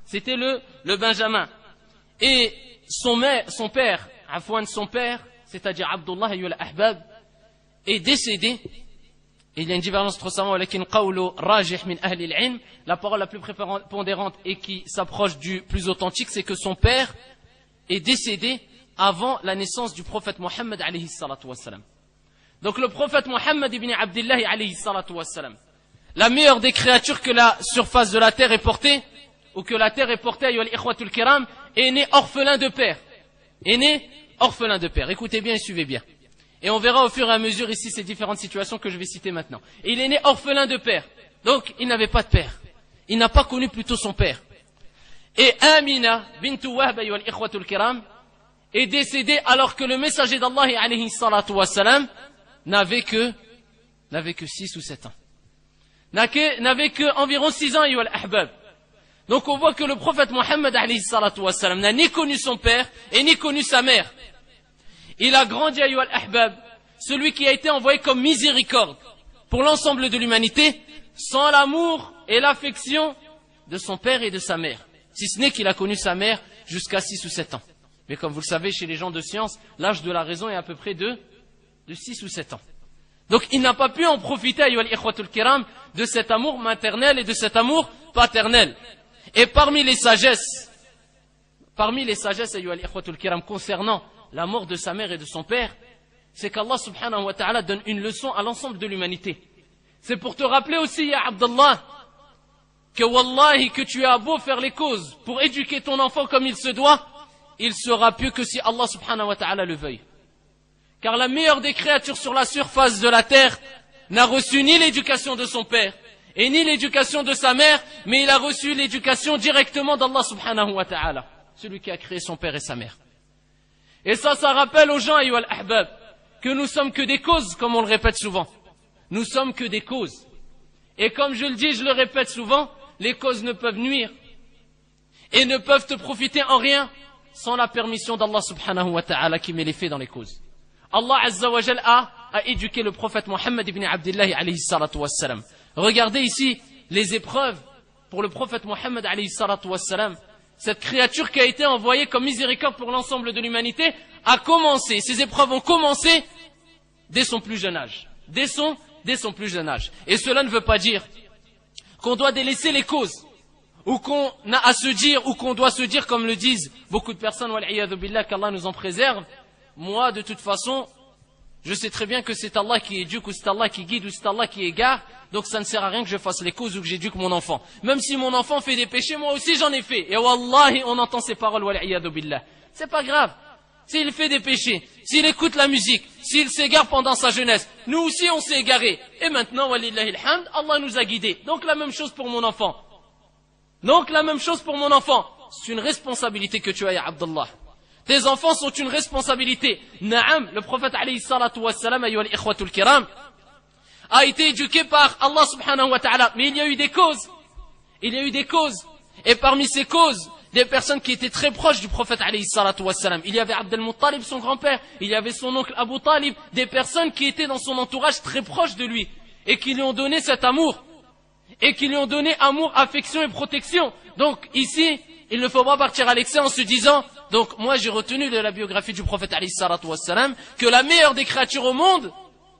c'était le, le Benjamin. Et son, mère, son père, Afwan, son père, c'est-à-dire Abdullah ayyuhal ahbab, est décédé. Il y a une divergence trop savante, walakin qawlu rajih min ahli al-ilm. La parole la plus prépondérante et qui s'approche du plus authentique, c'est que son père est décédé avant la naissance du prophète Mohammed alayhi salatu wassalam. Donc le prophète Mohammed ibn Abdullah alayhi salatu wassalam, la meilleure des créatures que la surface de la terre est portée, ou que la terre est portée, ayyuhal ikhwatul kiram, est né orphelin de père. Est né orphelin de père. Écoutez bien et suivez bien. Et on verra au fur et à mesure ici ces différentes situations que je vais citer maintenant. Et il est né orphelin de père. Donc il n'avait pas de père. Il n'a pas connu plutôt son père. Et Amina bint Wahb ayyuhal ikhwatul kiram est décédée alors que le messager d'Allah alayhi salatu wassalam n'avait que n'avait que six ou sept ans. N'avait que environ six ans ayyuhal ahbab. Donc on voit que le prophète Mohammed alayhi salatu wassalam n'a ni connu son père et ni connu sa mère. Il a grandi ayyuhal ahbab, celui qui a été envoyé comme miséricorde pour l'ensemble de l'humanité, sans l'amour et l'affection de son père et de sa mère. Si ce n'est qu'il a connu sa mère jusqu'à six ou sept ans. Mais comme vous le savez, chez les gens de science, l'âge de la raison est à peu près de, de six ou sept ans. Donc il n'a pas pu en profiter, ayyuhal ikhwatul kiram, de cet amour maternel et de cet amour paternel. Et parmi les sagesses, parmi les sagesses, ayyuhal ikhwatul kiram, concernant la mort de sa mère et de son père, c'est qu'Allah subhanahu wa ta'ala donne une leçon à l'ensemble de l'humanité. C'est pour te rappeler aussi, ya Abdallah, que wallahi, que tu as beau faire les causes pour éduquer ton enfant comme il se doit, il sera pieux que si Allah subhanahu wa ta'ala le veuille. Car la meilleure des créatures sur la surface de la terre n'a reçu ni l'éducation de son père et ni l'éducation de sa mère, mais il a reçu l'éducation directement d'Allah subhanahu wa ta'ala, celui qui a créé son père et sa mère. Et ça, ça rappelle aux gens, ayyuhal ahbab, que nous sommes que des causes, comme on le répète souvent. Nous sommes que des causes. Et comme je le dis, je le répète souvent, les causes ne peuvent nuire et ne peuvent te profiter en rien sans la permission d'Allah subhanahu wa ta'ala qui met les faits dans les causes. Allah azza wa jal a, a éduqué le prophète Mohammed ibn Abdullah alayhi salatu wassalam. Regardez ici les épreuves pour le prophète Mohammed alayhi salatu wassalam. Cette créature qui a été envoyée comme miséricorde pour l'ensemble de l'humanité a commencé, ces épreuves ont commencé dès son plus jeune âge. Dès son, dès son plus jeune âge. Et cela ne veut pas dire qu'on doit délaisser les causes, ou qu'on a à se dire, ou qu'on doit se dire, comme le disent beaucoup de personnes, wal'iyadhu billah, qu'Allah nous en préserve. Moi, de toute façon, je sais très bien que c'est Allah qui éduque, ou c'est Allah qui guide, ou c'est Allah qui égare, donc ça ne sert à rien que je fasse les causes ou que j'éduque mon enfant. Même si mon enfant fait des péchés, moi aussi j'en ai fait. Et wallahi, on entend ces paroles, wal'iyadhu billah. C'est pas grave. S'il fait des péchés, s'il écoute la musique, s'il s'égare pendant sa jeunesse, nous aussi on s'est égarés. Et maintenant, walillahi alhamd, Allah nous a guidés. Donc la même chose pour mon enfant. Donc la même chose pour mon enfant. C'est une responsabilité que tu as, ya Abdallah. Tes enfants sont une responsabilité. Naam, le prophète alayhi salatu wassalam, ayyuhal ikhwatul kiram, a été éduqué par Allah subhanahu wa ta'ala. Mais il y a eu des causes. Il y a eu des causes. Et parmi ces causes, des personnes qui étaient très proches du prophète alayhi salatu wassalam. Il y avait Abd al-Muttalib, son grand-père. Il y avait son oncle Abu Talib. Des personnes qui étaient dans son entourage très proches de lui. Et qui lui ont donné cet amour. Et qui lui ont donné amour, affection et protection. Donc ici, il ne faut pas partir à l'excès en se disant, donc moi j'ai retenu de la biographie du prophète alayhi salatu wassalam, que la meilleure des créatures au monde,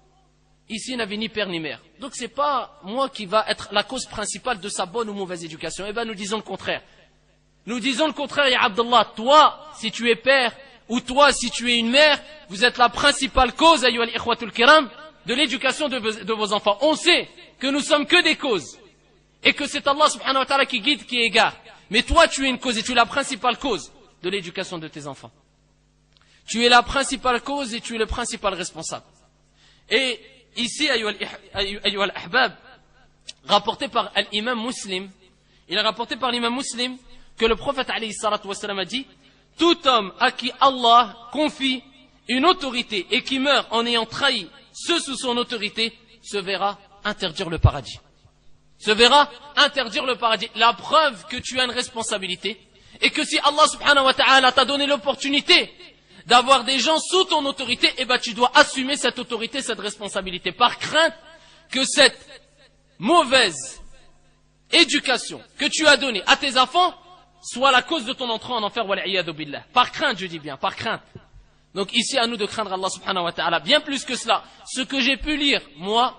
ici n'avait ni père ni mère. Donc c'est pas moi qui va être la cause principale de sa bonne ou mauvaise éducation. Eh bien nous disons le contraire. Nous disons le contraire, ya Abdallah, toi, si tu es père, ou toi, si tu es une mère, vous êtes la principale cause, ayyuhal ikhwatul kiram, de l'éducation de vos, de vos enfants. On sait que nous sommes que des causes, et que c'est Allah subhanahu wa ta'ala qui guide, qui égare. Mais toi, tu es une cause, et tu es la principale cause de l'éducation de tes enfants. Tu es la principale cause, et tu es le principal responsable. Et ici, ayyuhal ahbab, rapporté par l'imam Muslim, il est rapporté par l'imam Muslim, que le prophète alayhi salatu wassalam a dit, tout homme à qui Allah confie une autorité et qui meurt en ayant trahi ceux sous son autorité se verra interdire le paradis. Se verra interdire le paradis. La preuve que tu as une responsabilité et que si Allah subhanahu wa ta'ala t'a donné l'opportunité d'avoir des gens sous ton autorité, eh ben tu dois assumer cette autorité, cette responsabilité, par crainte que cette mauvaise éducation que tu as donnée à tes enfants soit la cause de ton entrée en enfer, wal'iyadu billah. Par crainte, je dis bien, par crainte. Donc ici, à nous de craindre Allah subhanahu wa ta'ala. Bien plus que cela, ce que j'ai pu lire, moi,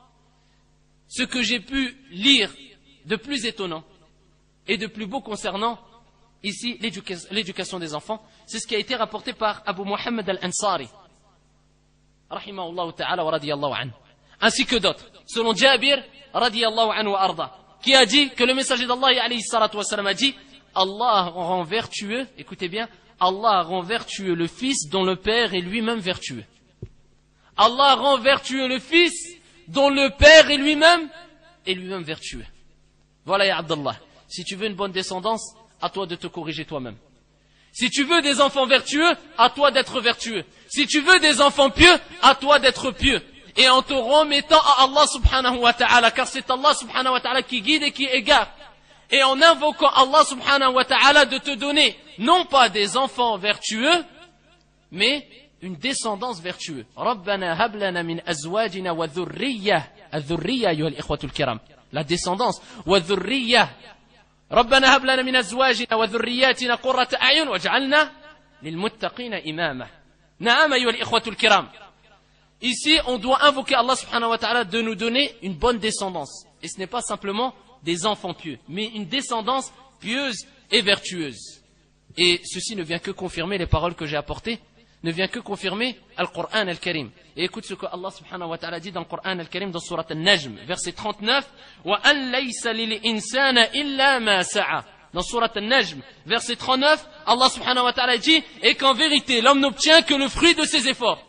ce que j'ai pu lire de plus étonnant et de plus beau concernant ici l'éducation des enfants, c'est ce qui a été rapporté par Abu Muhammad al-Ansari, rahimahullah ta'ala wa radiyallahu anhu, ainsi que d'autres, selon Jabir, radiyallahu anhu wa arda, qui a dit que le messager d'Allah, alayhi salatu wa salam, a dit, Allah rend vertueux, écoutez bien, Allah rend vertueux le fils dont le père est lui-même vertueux. Allah rend vertueux le fils dont le père est lui-même est lui-même vertueux. Voilà, ya Abdallah. Si tu veux une bonne descendance, à toi de te corriger toi-même. Si tu veux des enfants vertueux, à toi d'être vertueux. Si tu veux des enfants pieux, à toi d'être pieux. Et en te remettant à Allah subhanahu wa ta'ala, car c'est Allah subhanahu wa ta'ala qui guide et qui égare. Et en invoquant Allah subhanahu wa ta'ala de te donner, non pas des enfants vertueux, mais une descendance vertueuse. Rabbana hab lana min azwajina wa dhurriyyah. Al-dhurriyyah, ayyuha al-ikhwatu al-kiram. La descendance. Wa dhurriyyah. Rabbana hab lana min azwajina wa dhurriyyatina qurrata a'yun waj'alna lil muttaqina imama. Na'am, ayyuha al-ikhwatu al-kiram. Ici, on doit invoquer Allah subhanahu wa ta'ala de nous donner une bonne descendance. Et ce n'est pas simplement des enfants pieux, mais une descendance pieuse et vertueuse. Et ceci ne vient que confirmer les paroles que j'ai apportées, ne vient que confirmer Al-Qur'an Al-Karim. Et écoute ce que Allah subhanahu wa ta'ala dit dans le Qur'an Al-Karim, dans Surat Al-Najm, verset trente-neuf, وَأَنْ لَيْسَ لِلْإِنسَانَ إِلَّا مَا سَعَى. Dans Surat Al-Najm, verset trente-neuf, Allah subhanahu wa ta'ala dit, et qu'en vérité, l'homme n'obtient que le fruit de ses efforts.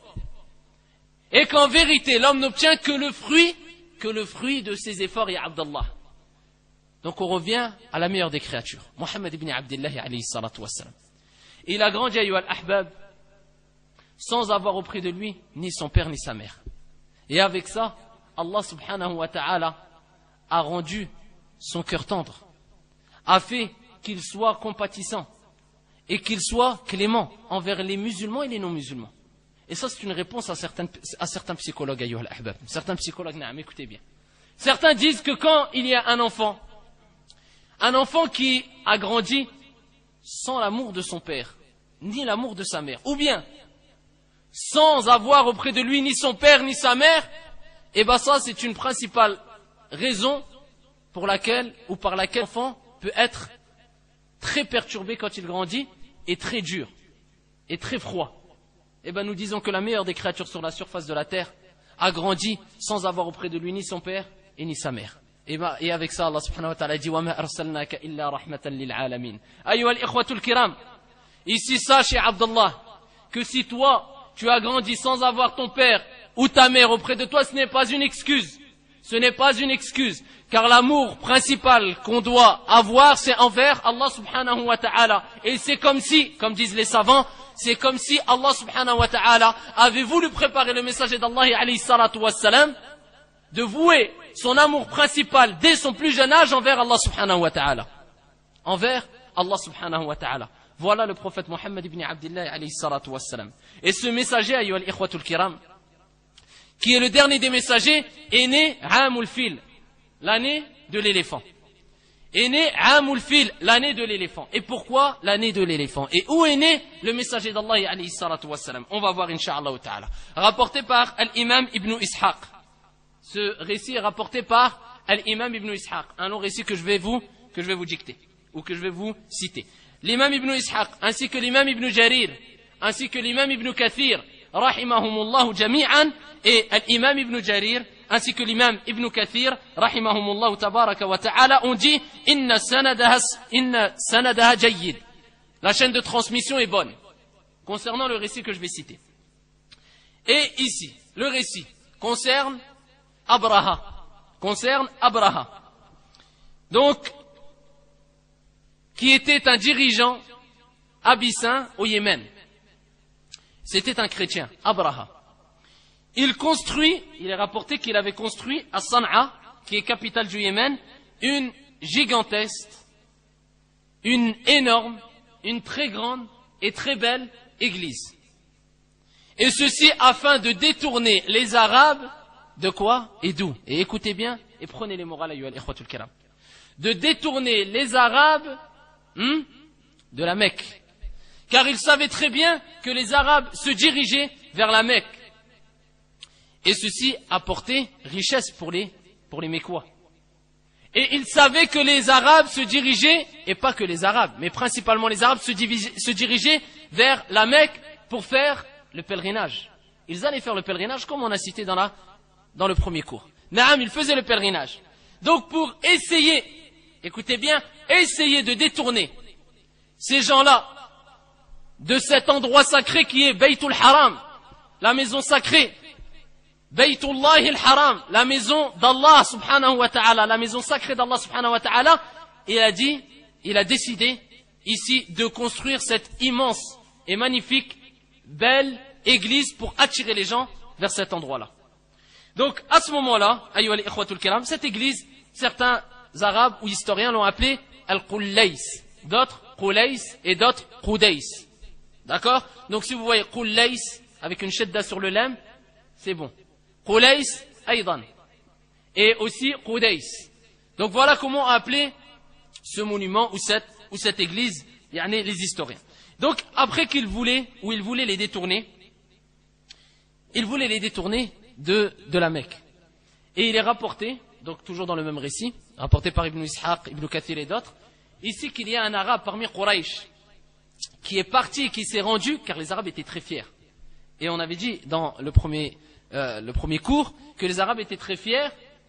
Et qu'en vérité, l'homme n'obtient que le fruit, que le fruit de ses efforts, ya Abdallah. Donc on revient à la meilleure des créatures, Muhammad ibn Abdullah alayhi salatu wassalam. Il a grandi ayyuha al-ahbab sans avoir auprès de lui ni son père ni sa mère. Et avec ça, Allah subhanahu wa ta'ala a rendu son cœur tendre, a fait qu'il soit compatissant et qu'il soit clément envers les musulmans et les non-musulmans. Et ça, c'est une réponse à certains, à certains psychologues, ayyuha al-ahbab. Certains psychologues, naam, écoutez bien. Certains disent que quand il y a un enfant, un enfant qui a grandi sans l'amour de son père, ni l'amour de sa mère, ou bien sans avoir auprès de lui ni son père ni sa mère, et bien ça c'est une principale raison pour laquelle ou par laquelle l'enfant peut être très perturbé quand il grandit et très dur et très froid. Et bien nous disons que la meilleure des créatures sur la surface de la terre a grandi sans avoir auprès de lui ni son père et ni sa mère. Et, bah, et avec ça, Allah subhanahu wa ta'ala dit وَمَا أَرْسَلْنَاكَ إِلَّا رَحْمَةً لِلْعَالَمِينَ. أيها الإخوة الكرام, ici sachez Abdallah que si toi tu as grandi sans avoir ton père ou ta mère auprès de toi, ce n'est pas une excuse. Ce n'est pas une excuse, car l'amour principal qu'on doit avoir, c'est envers Allah subhanahu wa ta'ala. Et c'est comme si, comme disent les savants, c'est comme si Allah subhanahu wa ta'ala avait voulu préparer le messager d'Allah alayhi salatu wassalam de vouer son amour principal dès son plus jeune âge envers Allah subhanahu wa ta'ala. Envers Allah subhanahu wa ta'ala. Voilà le prophète Muhammad ibn Abdullah alayhi salatu wassalam. Et ce messager, ayyuha al-ikhwatul kiram, qui est le dernier des messagers, est né Amul Fil, l'année de l'éléphant. Est né Amul Fil, l'année de l'éléphant. Et pourquoi l'année de l'éléphant? Et où est né le messager d'Allah alayhi salatu wassalam? On va voir incha'Allah ta'ala. Rapporté par l'imam Ibn Ishaq. Ce récit est rapporté par l'imam Ibn Ishaq. Un long récit que je vais vous, que je vais vous dicter, ou que je vais vous citer. L'imam Ibn Ishaq, ainsi que l'imam Ibn Jarir, ainsi que l'imam Ibn Kathir, rahimahumullah jami'an, et l'imam Ibn Jarir, ainsi que l'imam Ibn Kathir, rahimahumullah tabaraka wa ta'ala, ont dit inna sanadaha, inna sanadaha jayyid. La chaîne de transmission est bonne, concernant le récit que je vais citer. Et ici, le récit concerne Abraha, concerne Abraha. Donc, qui était un dirigeant abyssin au Yémen. C'était un chrétien, Abraha. Il construit, il est rapporté qu'il avait construit à San'a, qui est capitale du Yémen, une gigantesque, une énorme, une très grande et très belle église. Et ceci afin de détourner les Arabes de quoi et d'où? Et écoutez bien et prenez les morales, ayyuha al-ikhwatul kiram. De détourner les Arabes hmm, de la Mecque. Car il savait très bien que les Arabes se dirigeaient vers la Mecque. Et ceci apportait richesse pour les, pour les Mécois. Et il savait que les Arabes se dirigeaient, et pas que les Arabes, mais principalement les Arabes se, divisaient, se dirigeaient vers la Mecque pour faire le pèlerinage. Ils allaient faire le pèlerinage comme on a cité dans, la, dans le premier cours. Naam, ils faisaient le pèlerinage. Donc pour essayer, écoutez bien, essayer de détourner ces gens-là de cet endroit sacré qui est Baytul Haram, la maison sacrée, Baytullah al-Haram, la maison d'Allah subhanahu wa ta'ala, la maison sacrée d'Allah subhanahu wa ta'ala, il a dit, il a décidé ici de construire cette immense et magnifique, belle église pour attirer les gens vers cet endroit-là. Donc, à ce moment-là, ayyuha al-ikhwatul kiram, cette église, certains arabes ou historiens l'ont appelée Al-Qullays, d'autres Qullays et d'autres Qudays. D'accord? Donc, si vous voyez Qullays avec une shedda sur le lem, c'est bon. Qullays, Aïdan. Et aussi Qudays. Donc, voilà comment on a appelé ce monument ou cette, ou cette église, yani les historiens. Donc, après qu'ils voulaient, ou ils voulaient les détourner, ils voulaient les détourner de, de la Mecque. Et il est rapporté, donc toujours dans le même récit, rapporté par Ibn Ishaq, Ibn Kathir et d'autres, ici qu'il y a un arabe parmi Quraysh qui est parti, qui s'est rendu, car les arabes étaient très fiers. Et on avait dit dans le premier, euh, le premier cours que les arabes étaient très fiers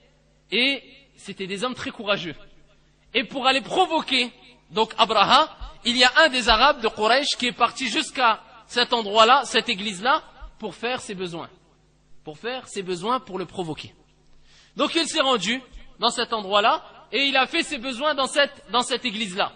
et c'était des hommes très courageux. Et pour aller provoquer, donc Abraha, il y a un des arabes de Quraysh qui est parti jusqu'à cet endroit-là, cette église-là, pour faire ses besoins. Pour faire ses besoins, pour le provoquer. Donc il s'est rendu dans cet endroit-là et il a fait ses besoins dans cette, dans cette église-là.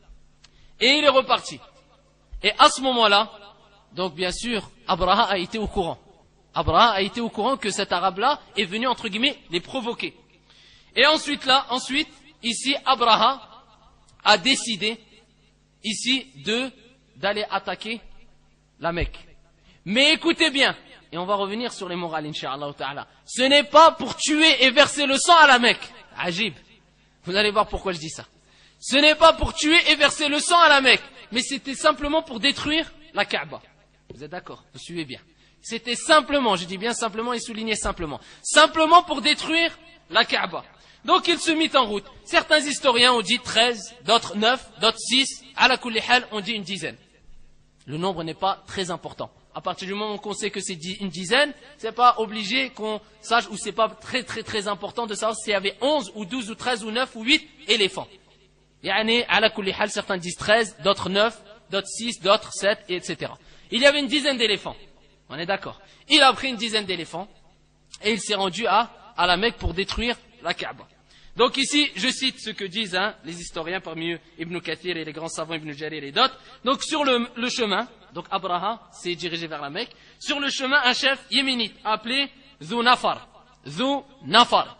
Et il est reparti. Et à ce moment-là, donc bien sûr, Abraha a été au courant. Abraha a été au courant que cet arabe-là est venu, entre guillemets, les provoquer. Et ensuite là, ensuite, ici, Abraha a décidé, ici, de, d'aller attaquer la Mecque. Mais écoutez bien, et on va revenir sur les morales, incha'Allah ta'ala. Ce n'est pas pour tuer et verser le sang à la Mecque. Ajib. Vous allez voir pourquoi je dis ça. Ce n'est pas pour tuer et verser le sang à la Mecque, mais c'était simplement pour détruire la Kaaba. Vous êtes d'accord? Vous suivez bien. C'était simplement, je dis bien simplement et souligné simplement, simplement pour détruire la Kaaba. Donc il se mit en route. Certains historiens ont dit treize, d'autres neuf, d'autres six. À la kulli hal, on dit une dizaine. Le nombre n'est pas très important. À partir du moment où on sait que c'est une dizaine, c'est pas obligé qu'on sache, ou c'est pas très très très important de savoir s'il y avait onze ou douze ou treize ou neuf ou huit éléphants. Yani, à la kulli hal, certains disent treize, d'autres neuf, d'autres six, d'autres sept, et cetera. Il y avait une dizaine d'éléphants. On est d'accord. Il a pris une dizaine d'éléphants et il s'est rendu à, à la Mecque pour détruire la Kaaba. Donc ici, je cite ce que disent hein, les historiens, parmi eux Ibn Kathir et les grands savants Ibn Jarir et d'autres. Donc sur le, le chemin, donc Abraha s'est dirigé vers la Mecque. Sur le chemin, un chef yéménite appelé Zu Nafar. Zu Nafar.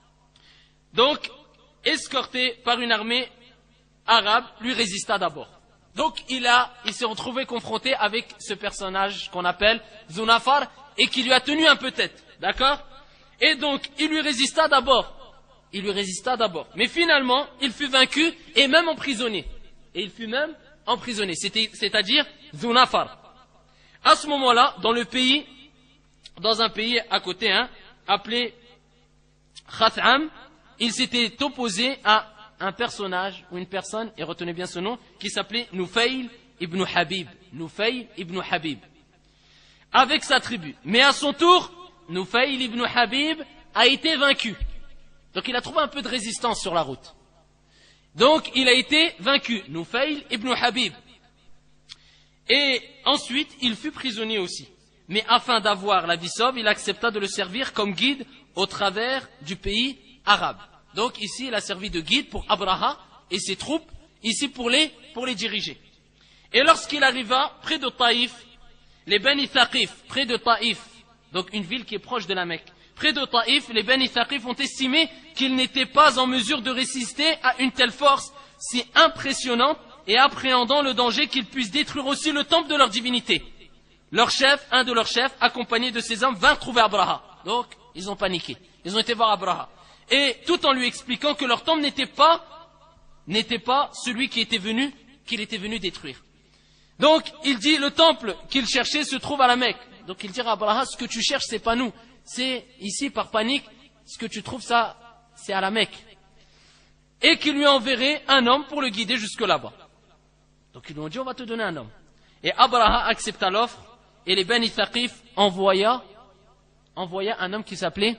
Donc, escorté par une armée arabe, lui résista d'abord. Donc il a, il s'est retrouvé confronté avec ce personnage qu'on appelle Zu Nafar et qui lui a tenu un peu tête. D'accord? Et donc, il lui résista d'abord. Il lui résista d'abord. Mais finalement, il fut vaincu et même emprisonné. Et il fut même emprisonné. C'était, c'est-à-dire Zu Nafar. À ce moment-là, dans le pays, dans un pays à côté, hein, appelé Khatham, il s'était opposé à un personnage ou une personne, et retenez bien ce nom, qui s'appelait Nufayl ibn Habib. Nufayl ibn Habib. Avec sa tribu. Mais à son tour, Nufayl ibn Habib a été vaincu. Donc il a trouvé un peu de résistance sur la route. Donc il a été vaincu, Nufayl ibn Habib. Et ensuite, il fut prisonnier aussi. Mais afin d'avoir la vie sauve, il accepta de le servir comme guide au travers du pays arabe. Donc ici, il a servi de guide pour Abraha et ses troupes, ici pour les, pour les diriger. Et lorsqu'il arriva près de Taïf, les Bani Thaqif, près de Taïf, donc une ville qui est proche de la Mecque, près de Taïf, les Bani Thaqif ont estimé qu'ils n'étaient pas en mesure de résister à une telle force si impressionnante et appréhendant le danger qu'ils puissent détruire aussi le temple de leur divinité. Leur chef, un de leurs chefs, accompagné de ses hommes, vint trouver Abraha. Donc, ils ont paniqué. Ils ont été voir Abraha. Et tout en lui expliquant que leur temple n'était pas n'était pas celui qui était venu, qu'il était venu détruire. Donc, il dit, le temple qu'il cherchait se trouve à la Mecque. Donc, il dit à Abraha, ce que tu cherches, c'est pas nous. C'est ici, par panique, ce que tu trouves, ça, c'est à la Mecque. Et qu'il lui enverrait un homme pour le guider jusque là-bas. Donc, ils lui ont dit, on va te donner un homme. Et Abraha accepta l'offre, et les Bani Thaqif envoya, envoya un homme qui s'appelait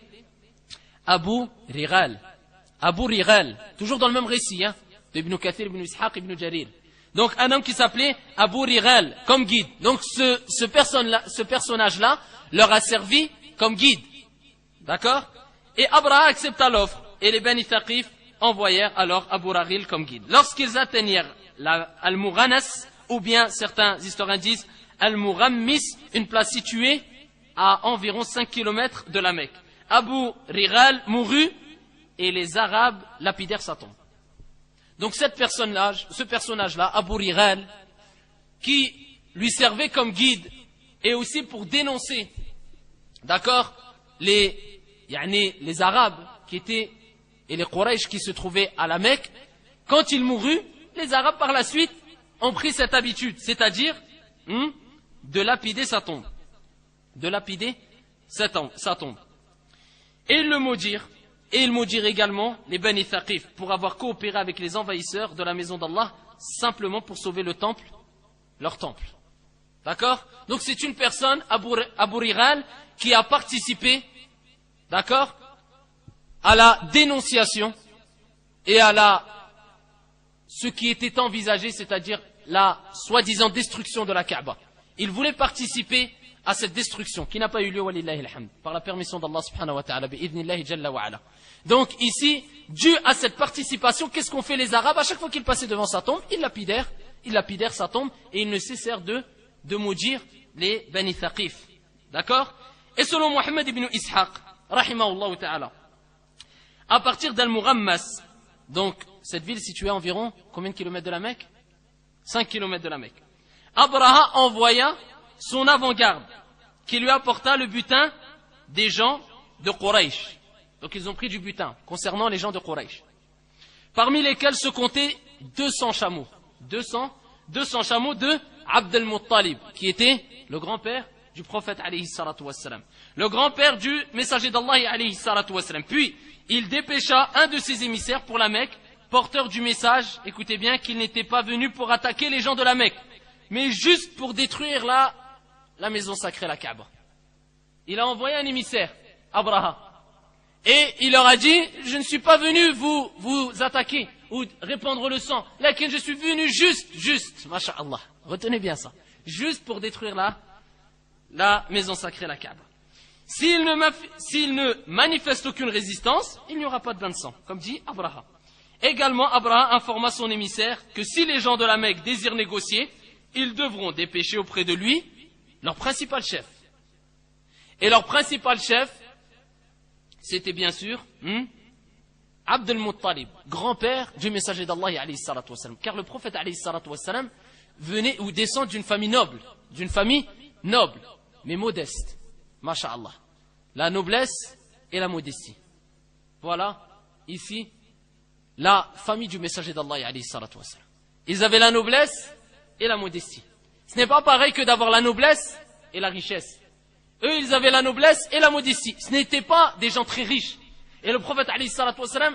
Abu Rigal. Abu Rigal, toujours dans le même récit, hein, de Ibn Kathir, Ibn Ishaq, Ibn Jarir. Donc un homme qui s'appelait Abu Rigal, comme guide. Donc ce, ce, personne ce personnage-là leur a servi comme guide. D'accord? Et Abraha accepta l'offre, et les Bani Thaqif envoyèrent alors Abu Rigal comme guide. Lorsqu'ils atteignirent la, Al-Mughanas, ou bien certains historiens disent Al-Mughammis, une place située à environ cinq kilomètres de la Mecque. Abu Rigal mourut, et les Arabes lapidèrent sa tombe. Donc cette personne-là, ce personnage-là, Abu Rigal, qui lui servait comme guide et aussi pour dénoncer, d'accord, les, yani, les Arabes qui étaient et les Quraysh qui se trouvaient à la Mecque, quand il mourut, les Arabes par la suite ont pris cette habitude, c'est-à-dire hmm, de lapider sa tombe, de lapider sa tombe, sa tombe. Et ils le maudirent. Et ils maudirent également les Bani Thaqif pour avoir coopéré avec les envahisseurs de la maison d'Allah simplement pour sauver le temple, leur temple. D'accord? Donc c'est une personne, Abu, Abu Rigal, qui a participé, d'accord, à la dénonciation et à la, ce qui était envisagé, c'est-à-dire la soi-disant destruction de la Kaaba. Il voulait participer à cette destruction qui n'a pas eu lieu, walillahi alhamd, par la permission d'Allah subhanahu wa ta'ala, bi'idhnillahi jalla wa ala. Donc ici, dû à cette participation, qu'est-ce qu'ont fait les Arabes? À chaque fois qu'ils passaient devant sa tombe, ils lapidèrent, ils lapidèrent sa tombe et ils ne cessèrent de, de maudire les Bani Thaqif. D'accord? Et selon Mohammed ibn Ishaq, rahimahullah ta'ala, à partir d'Al-Mughammas, donc cette ville située à environ combien de kilomètres de la Mecque? cinq kilomètres de la Mecque. Abraha envoya son avant-garde, qui lui apporta le butin des gens de Quraysh. Donc ils ont pris du butin concernant les gens de Quraysh. Parmi lesquels se comptaient deux cents chameaux. deux cents, deux cents chameaux de Abd al-Muttalib, qui était le grand-père du prophète alayhi salatu wassalam. Le grand-père du messager d'Allah alayhi salatu wassalam. Puis, il dépêcha un de ses émissaires pour la Mecque, porteur du message, écoutez bien, qu'il n'était pas venu pour attaquer les gens de la Mecque, mais juste pour détruire la, la maison sacrée, la Kaaba. Il a envoyé un émissaire, Abraha. Et il leur a dit, je ne suis pas venu vous, vous attaquer ou répandre le sang. Là, je suis venu juste, juste, masha'Allah. Retenez bien ça. Juste pour détruire la, la maison sacrée, la Kaaba. S'il ne, s'il ne manifeste aucune résistance, il n'y aura pas de bain de sang, comme dit Abraha. Également, Abraha informa son émissaire que si les gens de la Mecque désirent négocier, ils devront dépêcher auprès de lui leur principal chef. Et leur principal chef, c'était bien sûr hmm, Abd al-Muttalib, grand-père du messager d'Allah alayhi salatu wassalam. Car le prophète alayhi salatu wassalam venait ou descend d'une famille noble, d'une famille noble, mais modeste. Masha'Allah. La noblesse et la modestie. Voilà, ici, la famille du messager d'Allah alayhi salatu wassalam. Ils avaient la noblesse et la modestie. Ce n'est pas pareil que d'avoir la noblesse et la richesse. Eux, ils avaient la noblesse et la modestie. Ce n'étaient pas des gens très riches. Et le prophète, alayhi salatu wassalam,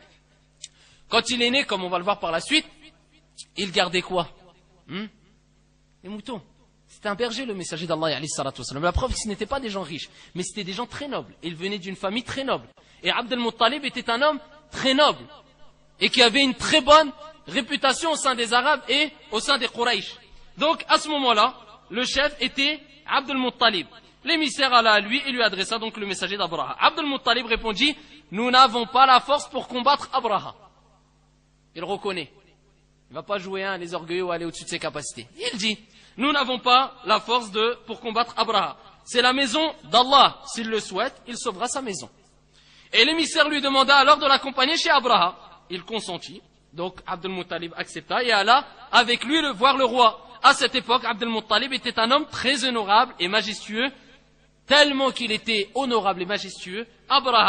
quand il est né, comme on va le voir par la suite, il gardait quoi? hmm Les moutons. C'était un berger, le messager d'Allah, alayhi salatu wassalam. La preuve, ce n'étaient pas des gens riches, mais c'était des gens très nobles. Ils venaient d'une famille très noble. Et Abd al-Muttalib était un homme très noble. Et qui avait une très bonne réputation au sein des Arabes et au sein des Quraysh. Donc, à ce moment-là, le chef était Abd al-Muttalib. L'émissaire alla à lui et lui adressa donc le messager d'Abraha. Abd al-Muttalib répondit, nous n'avons pas la force pour combattre Abraha. Il reconnaît. Il ne va pas jouer hein, les orgueilleux ou aller au-dessus de ses capacités. Il dit, nous n'avons pas la force de, pour combattre Abraha. C'est la maison d'Allah. S'il le souhaite, il sauvera sa maison. Et l'émissaire lui demanda alors de l'accompagner chez Abraha. Il consentit. Donc Abd al-Muttalib accepta et alla avec lui le voir le roi. À cette époque, Abd al-Muttalib était un homme très honorable et majestueux. Tellement qu'il était honorable et majestueux, Abraha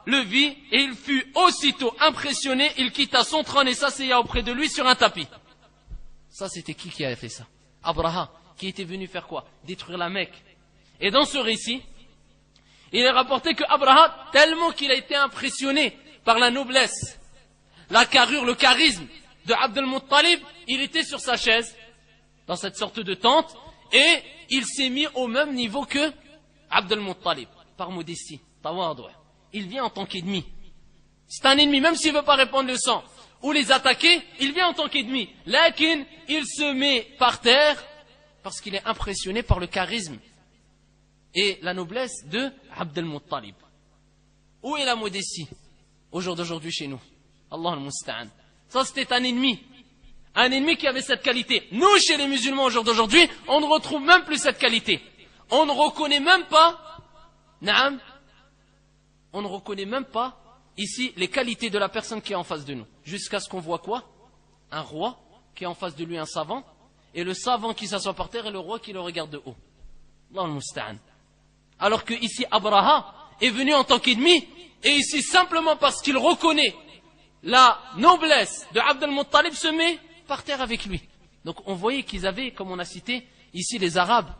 le vit et il fut aussitôt impressionné, il quitta son trône et s'asseya auprès de lui sur un tapis. Ça, c'était qui qui avait fait ça? Abraha, qui était venu faire quoi? Détruire la Mecque. Et dans ce récit, il est rapporté que Abraha, tellement qu'il a été impressionné par la noblesse, la carrure, le charisme de Abd al-Muttalib, il était sur sa chaise, dans cette sorte de tente, et il s'est mis au même niveau que Abd al-Muttalib, par modestie, tawadou. Il vient en tant qu'ennemi. C'est un ennemi, même s'il ne veut pas répandre le sang ou les attaquer, il vient en tant qu'ennemi. Lakin, il se met par terre parce qu'il est impressionné par le charisme et la noblesse de Abd al-Muttalib. Où est la modestie au jour d'aujourd'hui chez nous? Allah al-Musta'an. Ça, c'était un ennemi. Un ennemi qui avait cette qualité. Nous, chez les musulmans au jour d'aujourd'hui, on ne retrouve même plus cette qualité. On ne reconnaît même pas, naam, on ne reconnaît même pas ici les qualités de la personne qui est en face de nous. Jusqu'à ce qu'on voit quoi? Un roi qui est en face de lui, un savant, et le savant qui s'assoit par terre et le roi qui le regarde de haut. Allah al-Musta'an. Alors que ici, Abraha est venu en tant qu'ennemi, et ici, simplement parce qu'il reconnaît la noblesse de Abd al-Muttalib, se met par terre avec lui. Donc on voyait qu'ils avaient, comme on a cité ici, les Arabes,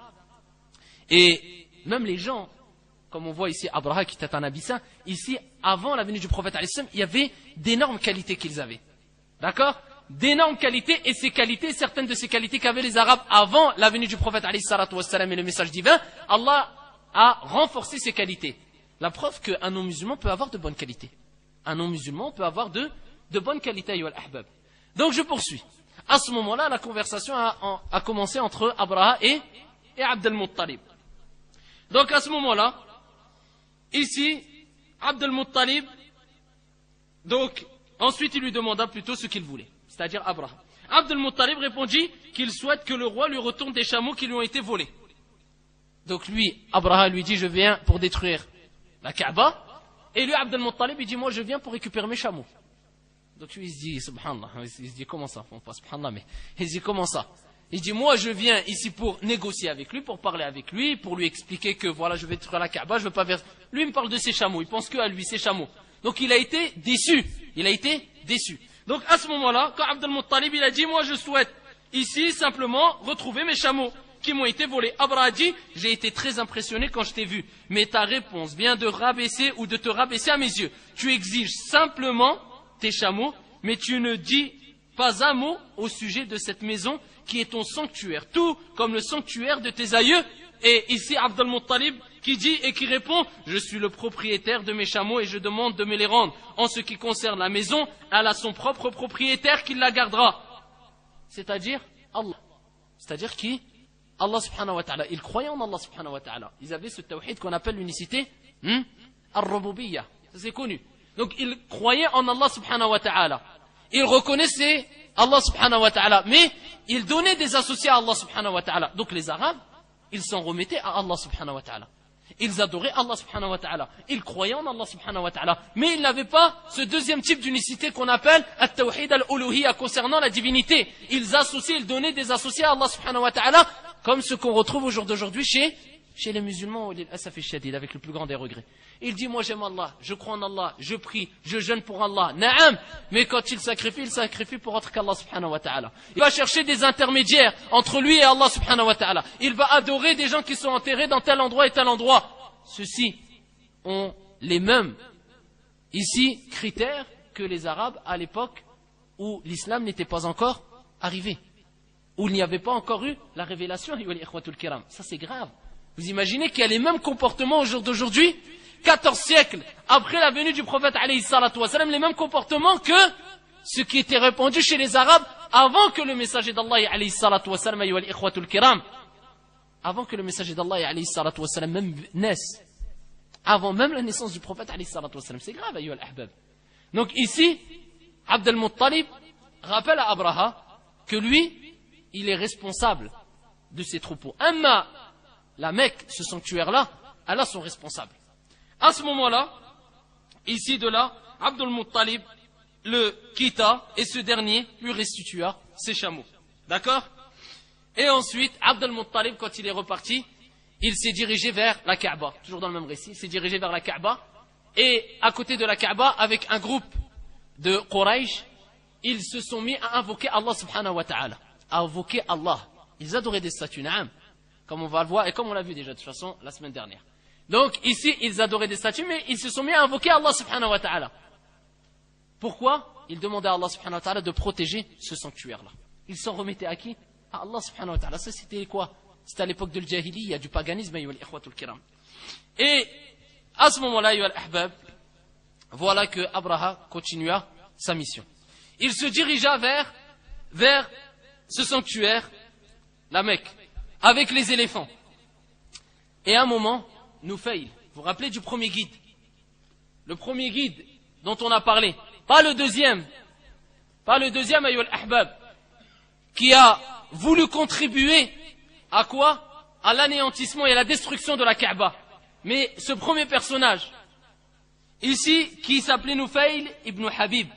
et même les gens, comme on voit ici Abraha qui était un Abyssin, ici, avant la venue du prophète alayhi salam, il y avait d'énormes qualités qu'ils avaient. D'accord? D'énormes qualités, et ces qualités, certaines de ces qualités qu'avaient les Arabes avant la venue du prophète alayhi salam et le message divin, Allah a renforcé ces qualités. La preuve qu'un non-musulman peut avoir de bonnes qualités. Un non-musulman peut avoir de, de bonnes qualités, ayyuhal ahbab. Donc je poursuis. À ce moment-là, la conversation a, a commencé entre Abraha et, et Abd al-Muttalib. Donc à ce moment-là, ici, Abd al-Muttalib, donc, ensuite il lui demanda plutôt ce qu'il voulait, c'est-à-dire Abraha. Abd al-Muttalib répondit qu'il souhaite que le roi lui retourne des chameaux qui lui ont été volés. Donc lui, Abraha lui dit, je viens pour détruire la Kaaba, et lui, Abd al-Muttalib, il dit, moi je viens pour récupérer mes chameaux. Donc lui, il se dit, subhanallah, il se dit, comment ça? Bon, pas subhanallah, mais il se dit, comment ça? Il dit, moi je viens ici pour négocier avec lui, pour parler avec lui, pour lui expliquer que voilà, je vais détruire la Kaaba, je veux pas verser. Lui, il me parle de ses chameaux, il pense que à lui, ses chameaux. Donc il a été déçu, il a été déçu. Donc à ce moment-là, quand Abd al-Muttalib, il a dit, moi je souhaite ici simplement retrouver mes chameaux qui m'ont été volés. Abraha dit, j'ai été très impressionné quand je t'ai vu, mais ta réponse vient de rabaisser ou de te rabaisser à mes yeux. Tu exiges simplement tes chameaux, mais tu ne dis pas un mot au sujet de cette maison qui est ton sanctuaire, tout comme le sanctuaire de tes aïeux. Et ici, Abd al-Muttalib qui dit et qui répond, je suis le propriétaire de mes chameaux et je demande de me les rendre. En ce qui concerne la maison, elle a son propre propriétaire qui la gardera. C'est-à-dire Allah. C'est-à-dire qui? Allah subhanahu wa ta'ala. Ils croyaient en Allah subhanahu wa ta'ala. Ils avaient ce tawhid qu'on appelle l'unicité, hmm? Ar-Rububiyyah. Ça c'est connu. Donc ils croyaient en Allah subhanahu wa ta'ala. Ils reconnaissaient Allah subhanahu wa ta'ala. Mais ils donnaient des associés à Allah subhanahu wa ta'ala. Donc les Arabes, ils s'en remettaient à Allah subhanahu wa ta'ala. Ils adoraient Allah subhanahu wa ta'ala. Ils croyaient en Allah subhanahu wa ta'ala. Mais ils n'avaient pas ce deuxième type d'unicité qu'on appelle at-tawhid al-uluhiyya concernant la divinité. Ils associaient, ils donnaient des associés à Allah subhanahu wa ta'ala, comme ce qu'on retrouve au jour d'aujourd'hui chez, chez les musulmans, avec le plus grand des regrets. Il dit, moi j'aime Allah, je crois en Allah, je prie, je jeûne pour Allah. Naam, mais quand il sacrifie, il sacrifie pour autre qu'Allah subhanahu wa ta'ala. Il va chercher des intermédiaires entre lui et Allah subhanahu wa ta'ala. Il va adorer des gens qui sont enterrés dans tel endroit et tel endroit. Ceux-ci ont les mêmes, ici, critères que les Arabes à l'époque où l'islam n'était pas encore arrivé, où il n'y avait pas encore eu la révélation. Ça c'est grave. Vous imaginez qu'il y a les mêmes comportements au jour d'aujourd'hui, quatorze siècles après la venue du prophète alayhi salatu wassalam, les mêmes comportements que ce qui était répandu chez les Arabes avant que le messager d'Allah alayhi salatu wassalam, avant que le messager d'Allah alayhi salatu wassalam même naisse, avant même la naissance du prophète alayhi salatu wassalam. C'est grave, ayyuhal ahbab. Donc ici, Abd al-Muttalib rappelle à Abraha que lui, il est responsable de ses troupeaux. Amma, la Mecque, ce sanctuaire-là, elle a son responsable. À ce moment-là, ici de là, Abd al-Muttalib le quitta et ce dernier lui restitua ses chameaux. D'accord? Et ensuite, Abd al-Muttalib, quand il est reparti, il s'est dirigé vers la Kaaba. Toujours dans le même récit, il s'est dirigé vers la Kaaba et à côté de la Kaaba, avec un groupe de Quraysh, ils se sont mis à invoquer Allah subhanahu wa ta'ala. À invoquer Allah. Ils adoraient des statues, na'am, comme on va le voir, et comme on l'a vu déjà de toute façon la semaine dernière. Donc ici, ils adoraient des statues, mais ils se sont mis à invoquer Allah subhanahu wa ta'ala. Pourquoi? Ils demandaient à Allah subhanahu wa ta'ala de protéger ce sanctuaire-là. Ils s'en remettaient à qui? À Allah subhanahu wa ta'ala. Ça c'était quoi? C'était à l'époque de l'Jahiliya, du paganisme, ayyuha al-ikhwatul kiram. Et à ce moment-là, ayyuha al-ahbab, voilà que Abraha continua sa mission. Il se dirigea vers, vers ce sanctuaire, la Mecque, avec les éléphants. Et à un moment, Nufayl, vous vous rappelez du premier guide? Le premier guide dont on a parlé, pas le deuxième, pas le deuxième, ayyuha al-ahbab, qui a voulu contribuer à quoi? À l'anéantissement et à la destruction de la Kaaba. Mais ce premier personnage, ici, qui s'appelait Nufayl ibn Habib,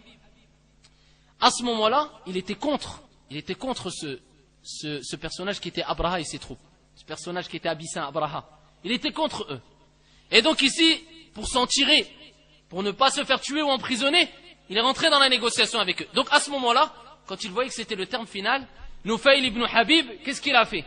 à ce moment-là, il était contre, il était contre ce, ce, ce personnage qui était Abraha et ses troupes, ce personnage qui était Abyssin, Abraha. Il était contre eux. Et donc ici, pour s'en tirer, pour ne pas se faire tuer ou emprisonner, il est rentré dans la négociation avec eux. Donc à ce moment-là, quand il voyait que c'était le terme final, Nufayl ibn Habib, qu'est-ce qu'il a fait?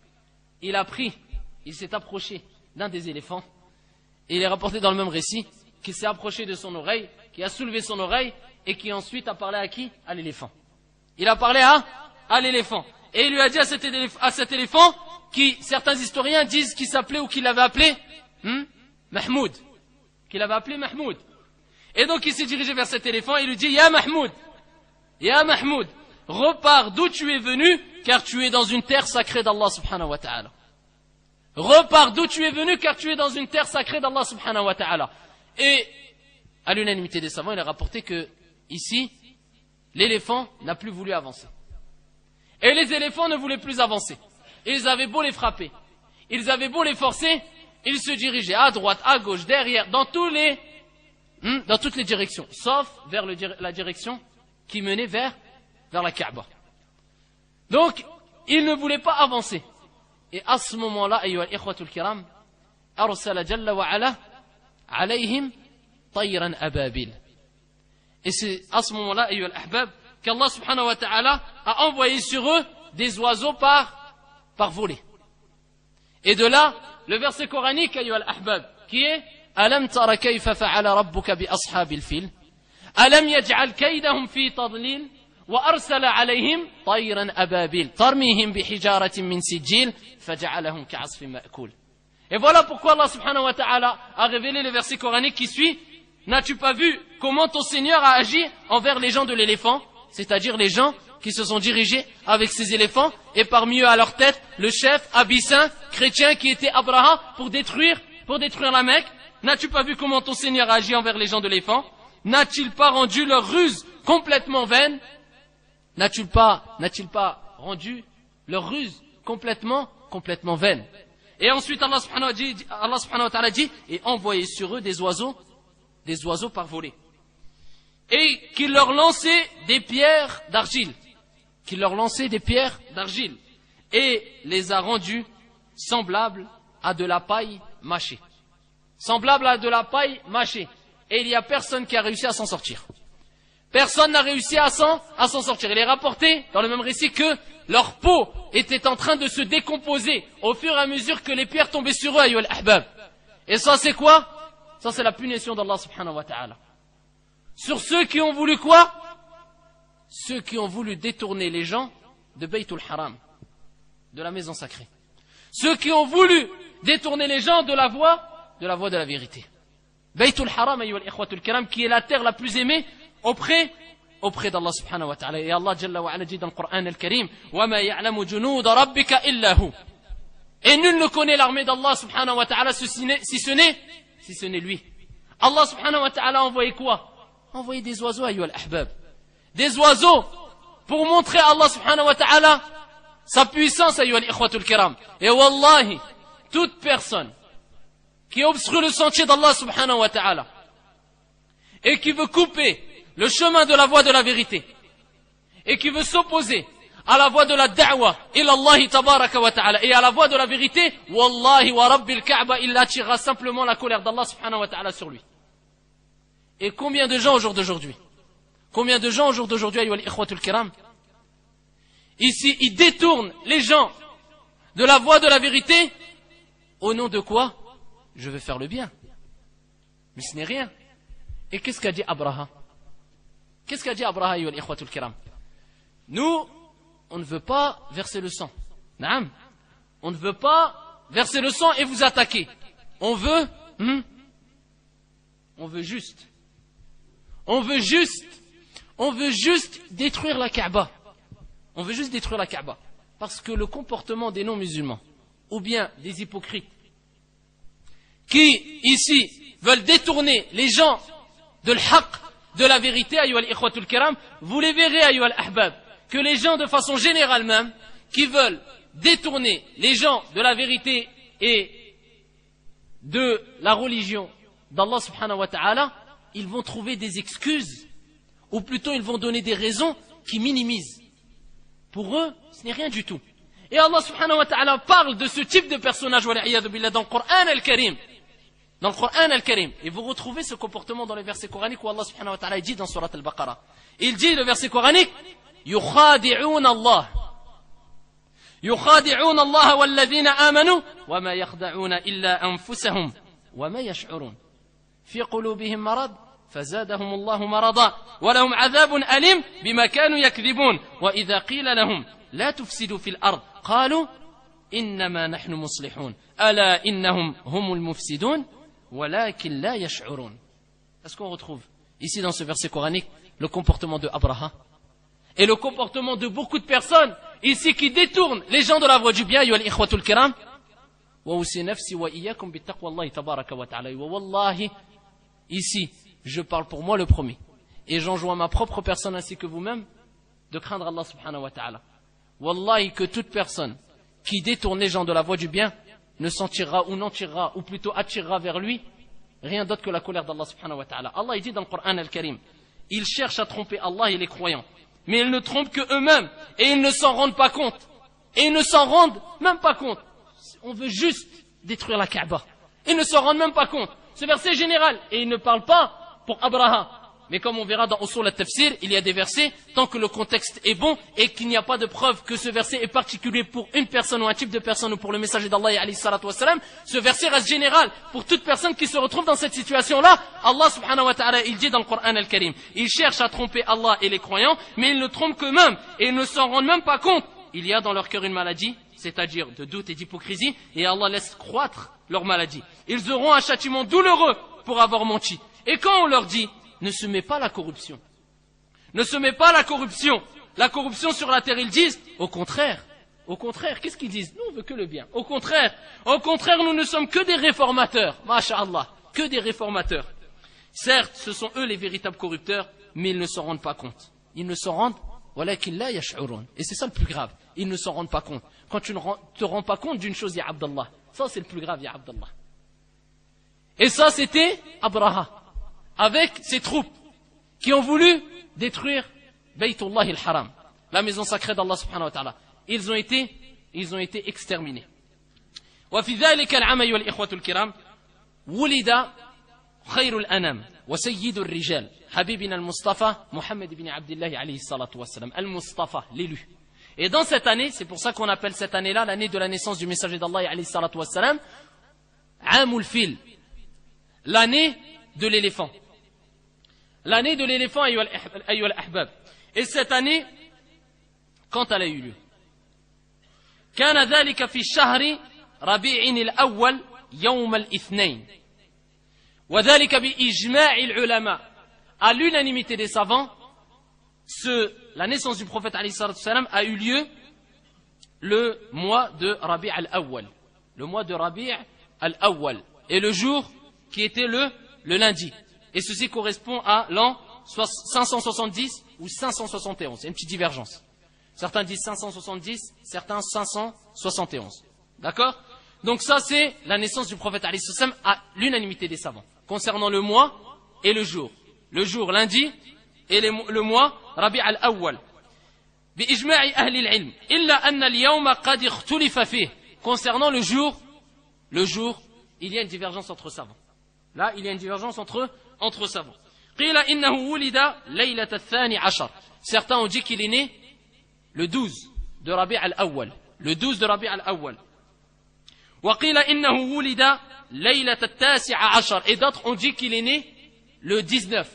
Il a pris, il s'est approché d'un des éléphants, et il est rapporté dans le même récit, qu'il s'est approché de son oreille, qui a soulevé son oreille, et qui ensuite a parlé à qui? À l'éléphant. Il a parlé à, à l'éléphant. Et il lui a dit à cet éléphant, à cet éléphant qui, certains historiens disent qu'il s'appelait ou qu'il l'avait appelé hmm, Mahmoud. Qu'il avait appelé Mahmoud. Et donc il s'est dirigé vers cet éléphant et il lui dit, Ya Mahmoud, Ya Mahmoud, repars d'où tu es venu, car tu es dans une terre sacrée d'Allah subhanahu wa ta'ala. Repars d'où tu es venu, car tu es dans une terre sacrée d'Allah subhanahu wa ta'ala. Et, à l'unanimité des savants, il est rapporté que, ici, l'éléphant n'a plus voulu avancer. Et les éléphants ne voulaient plus avancer. Ils avaient beau les frapper, ils avaient beau les forcer, ils se dirigeaient à droite, à gauche, derrière, dans tous les, hmm, dans toutes les directions, sauf vers le, la direction qui menait vers, vers la Kaaba. Donc, ils ne voulaient pas avancer. Et à ce moment-là, ayyuha al-ikhwatul kiram, arsala jalla wa ala alayhim tayran ababil. Et c'est à ce moment-là, ayyuha al-ahbab, qu'Allah subhanahu wa ta'ala a envoyé sur eux des oiseaux par, par volée. Et de là, le verset coranique, ayyuha al-ahbab, qui est Alam tara kayfa fa'ala rabbuka bi ashabil fil Alam yaj'al kaydahum fi tadlil Wa arsala alayhim tayran ababil tarmihim bi hijaratin min sijil faja'alahum ka'asfin ma'kul. Et voilà pourquoi Allah subhanahu wa ta'ala a révélé le verset coranique qui suit. N'as-tu pas vu comment ton Seigneur a agi envers les gens de l'éléphant, c'est-à-dire les gens qui se sont dirigés avec ces éléphants, et parmi eux à leur tête, le chef abyssin, chrétien qui était Abraha pour détruire, pour détruire la Mecque. N'as-tu pas vu comment ton Seigneur a agi envers les gens de l'éléphant? N'a-t-il pas rendu leur ruse complètement vaine? N'a-t-il pas, n'a-t-il pas rendu leur ruse complètement, complètement vaine? Et ensuite Allah subhanahu wa ta'ala dit, et envoyez sur eux des oiseaux, des oiseaux par volée. Et qu'il leur lançait des pierres d'argile. Qu'il leur lançait des pierres d'argile. Et les a rendus semblables à de la paille mâchée. Semblables à de la paille mâchée. Et il n'y a personne qui a réussi à s'en sortir. Personne n'a réussi à s'en, à s'en sortir. Il est rapporté dans le même récit que leur peau était en train de se décomposer au fur et à mesure que les pierres tombaient sur eux, ayyuha al-ahbab. Et ça c'est quoi? Ça c'est la punition d'Allah subhanahu wa ta'ala. Sur ceux qui ont voulu quoi? Ceux qui ont voulu détourner les gens de Baytul Haram, de la maison sacrée. Ceux qui ont voulu détourner les gens de la voie, de la voie de la vérité. Baytul Haram, ayyuha al-ikhwatul kiram, qui est la terre la plus aimée auprès, auprès d'Allah subhanahu wa ta'ala. Et Allah jalla wa ala dit dans le Coran al-Karim, وَمَا يَعْلَمُ جُنُودَ رَبِّكَ إِلَّا هُ. Et nul ne connaît l'armée d'Allah subhanahu wa ta'ala si ce n'est, si ce n'est, si ce n'est lui. Allah subhanahu wa ta'ala a envoyé quoi? A envoyé des oiseaux, ayyuha al-ahbab. Des oiseaux pour montrer à Allah subhanahu wa ta'ala sa puissance, ayyuha al-ikhwatul kiram. Et wallahi, toute personne qui obstrue le sentier d'Allah subhanahu wa ta'ala et qui veut couper le chemin de la voie de la vérité et qui veut s'opposer à la voie de la da'wa ilallahi tabaraka wa ta'ala et à la voie de la vérité, wallahi wa rabbil ka'ba, il attirera simplement la colère d'Allah subhanahu wa ta'ala sur lui. Et combien de gens au jour d'aujourd'hui, combien de gens au jour d'aujourd'hui, ayyuha al-ikhwatul kiram, ici, ils détournent les gens de la voie de la vérité, au nom de quoi? Je veux faire le bien. Mais ce n'est rien. Et qu'est-ce qu'a dit Abraha? Qu'est-ce qu'a dit Abraha, ayyuha al-ikhwatul kiram? Nous, on ne veut pas verser le sang. Naam. On ne veut pas verser le sang et vous attaquer. On veut, hmm, on veut juste, on veut juste, on veut juste détruire la Kaaba. On veut juste détruire la Kaaba. Parce que le comportement des non-musulmans, ou bien des hypocrites, qui, ici, veulent détourner les gens de l'haq, de la vérité, ayyuha al-ikhwatul kiram, vous les verrez, ayyuha al-ahbab, que les gens, de façon générale même, qui veulent détourner les gens de la vérité et de la religion d'Allah subhanahu wa ta'ala, ils vont trouver des excuses, ou plutôt ils vont donner des raisons qui minimisent. Pour eux, ce n'est rien du tout. Et Allah subhanahu wa ta'ala parle de ce type de personnage, wa l'iyadu billah, dans le Coran al-Karim. Dans le Coran al-Karim. Et vous retrouvez ce comportement dans les versets coraniques où Allah subhanahu wa ta'ala dit dans Surat al-Baqarah. Il dit, le verset coranique, يخادعون الله يخادعون الله والذين آمنوا وما يخدعون إلا أنفسهم وما يشعرون في قلوبهم مرض فزادهم الله مرضا ولهم عذاب أليم بما كانوا يكذبون وإذا قيل لهم لا تفسدوا في الأرض قالوا إنما نحن مصلحون ألا إنهم هم المفسدون ولكن لا يشعرون. Est-ce qu'on retrouve ici dans ce verset coranique le comportement de Abraha et le comportement de beaucoup de personnes ici qui détournent les gens de la voie du bien, ayyuha al-ikhwatul kiram. Wa usi nafsi wa iyyakum bittaqwallahi tabaraka wa ta'ala. Wa wallahi, ici, je parle pour moi le premier. Et j'enjoins ma propre personne ainsi que vous-même de craindre Allah subhanahu wa ta'ala. Wallahi, que toute personne qui détourne les gens de la voie du bien ne s'en tirera ou n'en tirera, ou plutôt attirera vers lui rien d'autre que la colère d'Allah subhanahu wa ta'ala. Allah il dit dans le Coran al-Karim, ils cherchent à tromper Allah et les croyants. Mais ils ne trompent que eux-mêmes et ils ne s'en rendent pas compte. Et ils ne s'en rendent même pas compte. On veut juste détruire la Kaaba. Ils ne s'en rendent même pas compte. Ce verset est général et il ne parle pas pour Abraha. Mais comme on verra dans Usul al-Tafsir, il y a des versets, tant que le contexte est bon et qu'il n'y a pas de preuve que ce verset est particulier pour une personne ou un type de personne ou pour le messager d'Allah alayhi salatu wassalam, ce verset reste général pour toute personne qui se retrouve dans cette situation-là. Allah subhanahu wa ta'ala, il dit dans le Coran al-Karim, ils cherchent à tromper Allah et les croyants, mais ils ne trompent qu'eux-mêmes et ils ne s'en rendent même pas compte. Il y a dans leur cœur une maladie, c'est-à-dire de doute et d'hypocrisie, et Allah laisse croître leur maladie. Ils auront un châtiment douloureux pour avoir menti. Et quand on leur dit, ne se met pas la corruption. Ne se met pas la corruption. La corruption sur la terre, ils disent, au contraire, au contraire, qu'est-ce qu'ils disent? Nous, on veut que le bien. Au contraire, au contraire, nous ne sommes que des réformateurs. Masha'Allah, que des réformateurs. Certes, ce sont eux les véritables corrupteurs, mais ils ne s'en rendent pas compte. Ils ne s'en rendent, walakin la yash'urun. Et c'est ça le plus grave. Ils ne s'en rendent pas compte. Quand tu ne te rends pas compte d'une chose, ya Abdallah. Ça, c'est le plus grave, ya Abdallah. Et ça, c'était Abraha, avec ses troupes qui ont voulu détruire Baytullah al-Haram, la maison sacrée d'Allah subhanahu wa ta'ala. Ils ont été, ils ont été exterminés. وفي ذلك العام أيها الإخوة الكرام ولد خير الأنام وسيد الرجال حبيبنا المصطفى محمد بن عبد الله عليه الصلاة والسلام المصطفى l'élu. Et dans cette année, c'est pour ça qu'on appelle cette année-là l'année de la naissance du messager d'Allah alayhi salatu wassalam, Amul Fil, l'année de l'éléphant. L'année de l'éléphant, ayyuha al-ahbab. Et cette année, quand elle a eu lieu, كان ذلك في الشهر ربيع الأول يوم الاثنين وذلك بإجماع العلماء. À l'unanimité des savants, ce, la naissance du prophète alayhi salatu wassalam a eu lieu le mois de Rabi' al-Awwal. Le mois de Rabi' al-Awwal. Et le jour qui était le, le lundi. Et ceci correspond à l'an cinq cent soixante-dix ou cinq cent soixante et onze. Il y a une petite divergence. Certains disent cinq cent soixante-dix, certains cinq cent soixante et onze. D'accord? Donc ça, c'est la naissance du prophète alayhi sallam à l'unanimité des savants. Concernant le mois et le jour. Le jour lundi et le mois Rabi' al-Awwal. بإجماع أهل العلم إلا أن اليوم قد اختلف فيه. Concernant le jour, le jour, il y a une divergence entre savants. Là, il y a une divergence entre, entre savants. قيل إنه ولد ليلة الثاني عشر. Certains ont dit qu'il est né le douze de Rabi' al-Awwal. Le douze de Rabi' al-Awwal. وقيل إنه ولد ليلة التاسع عشر. Et d'autres ont dit qu'il est né le dix-neuf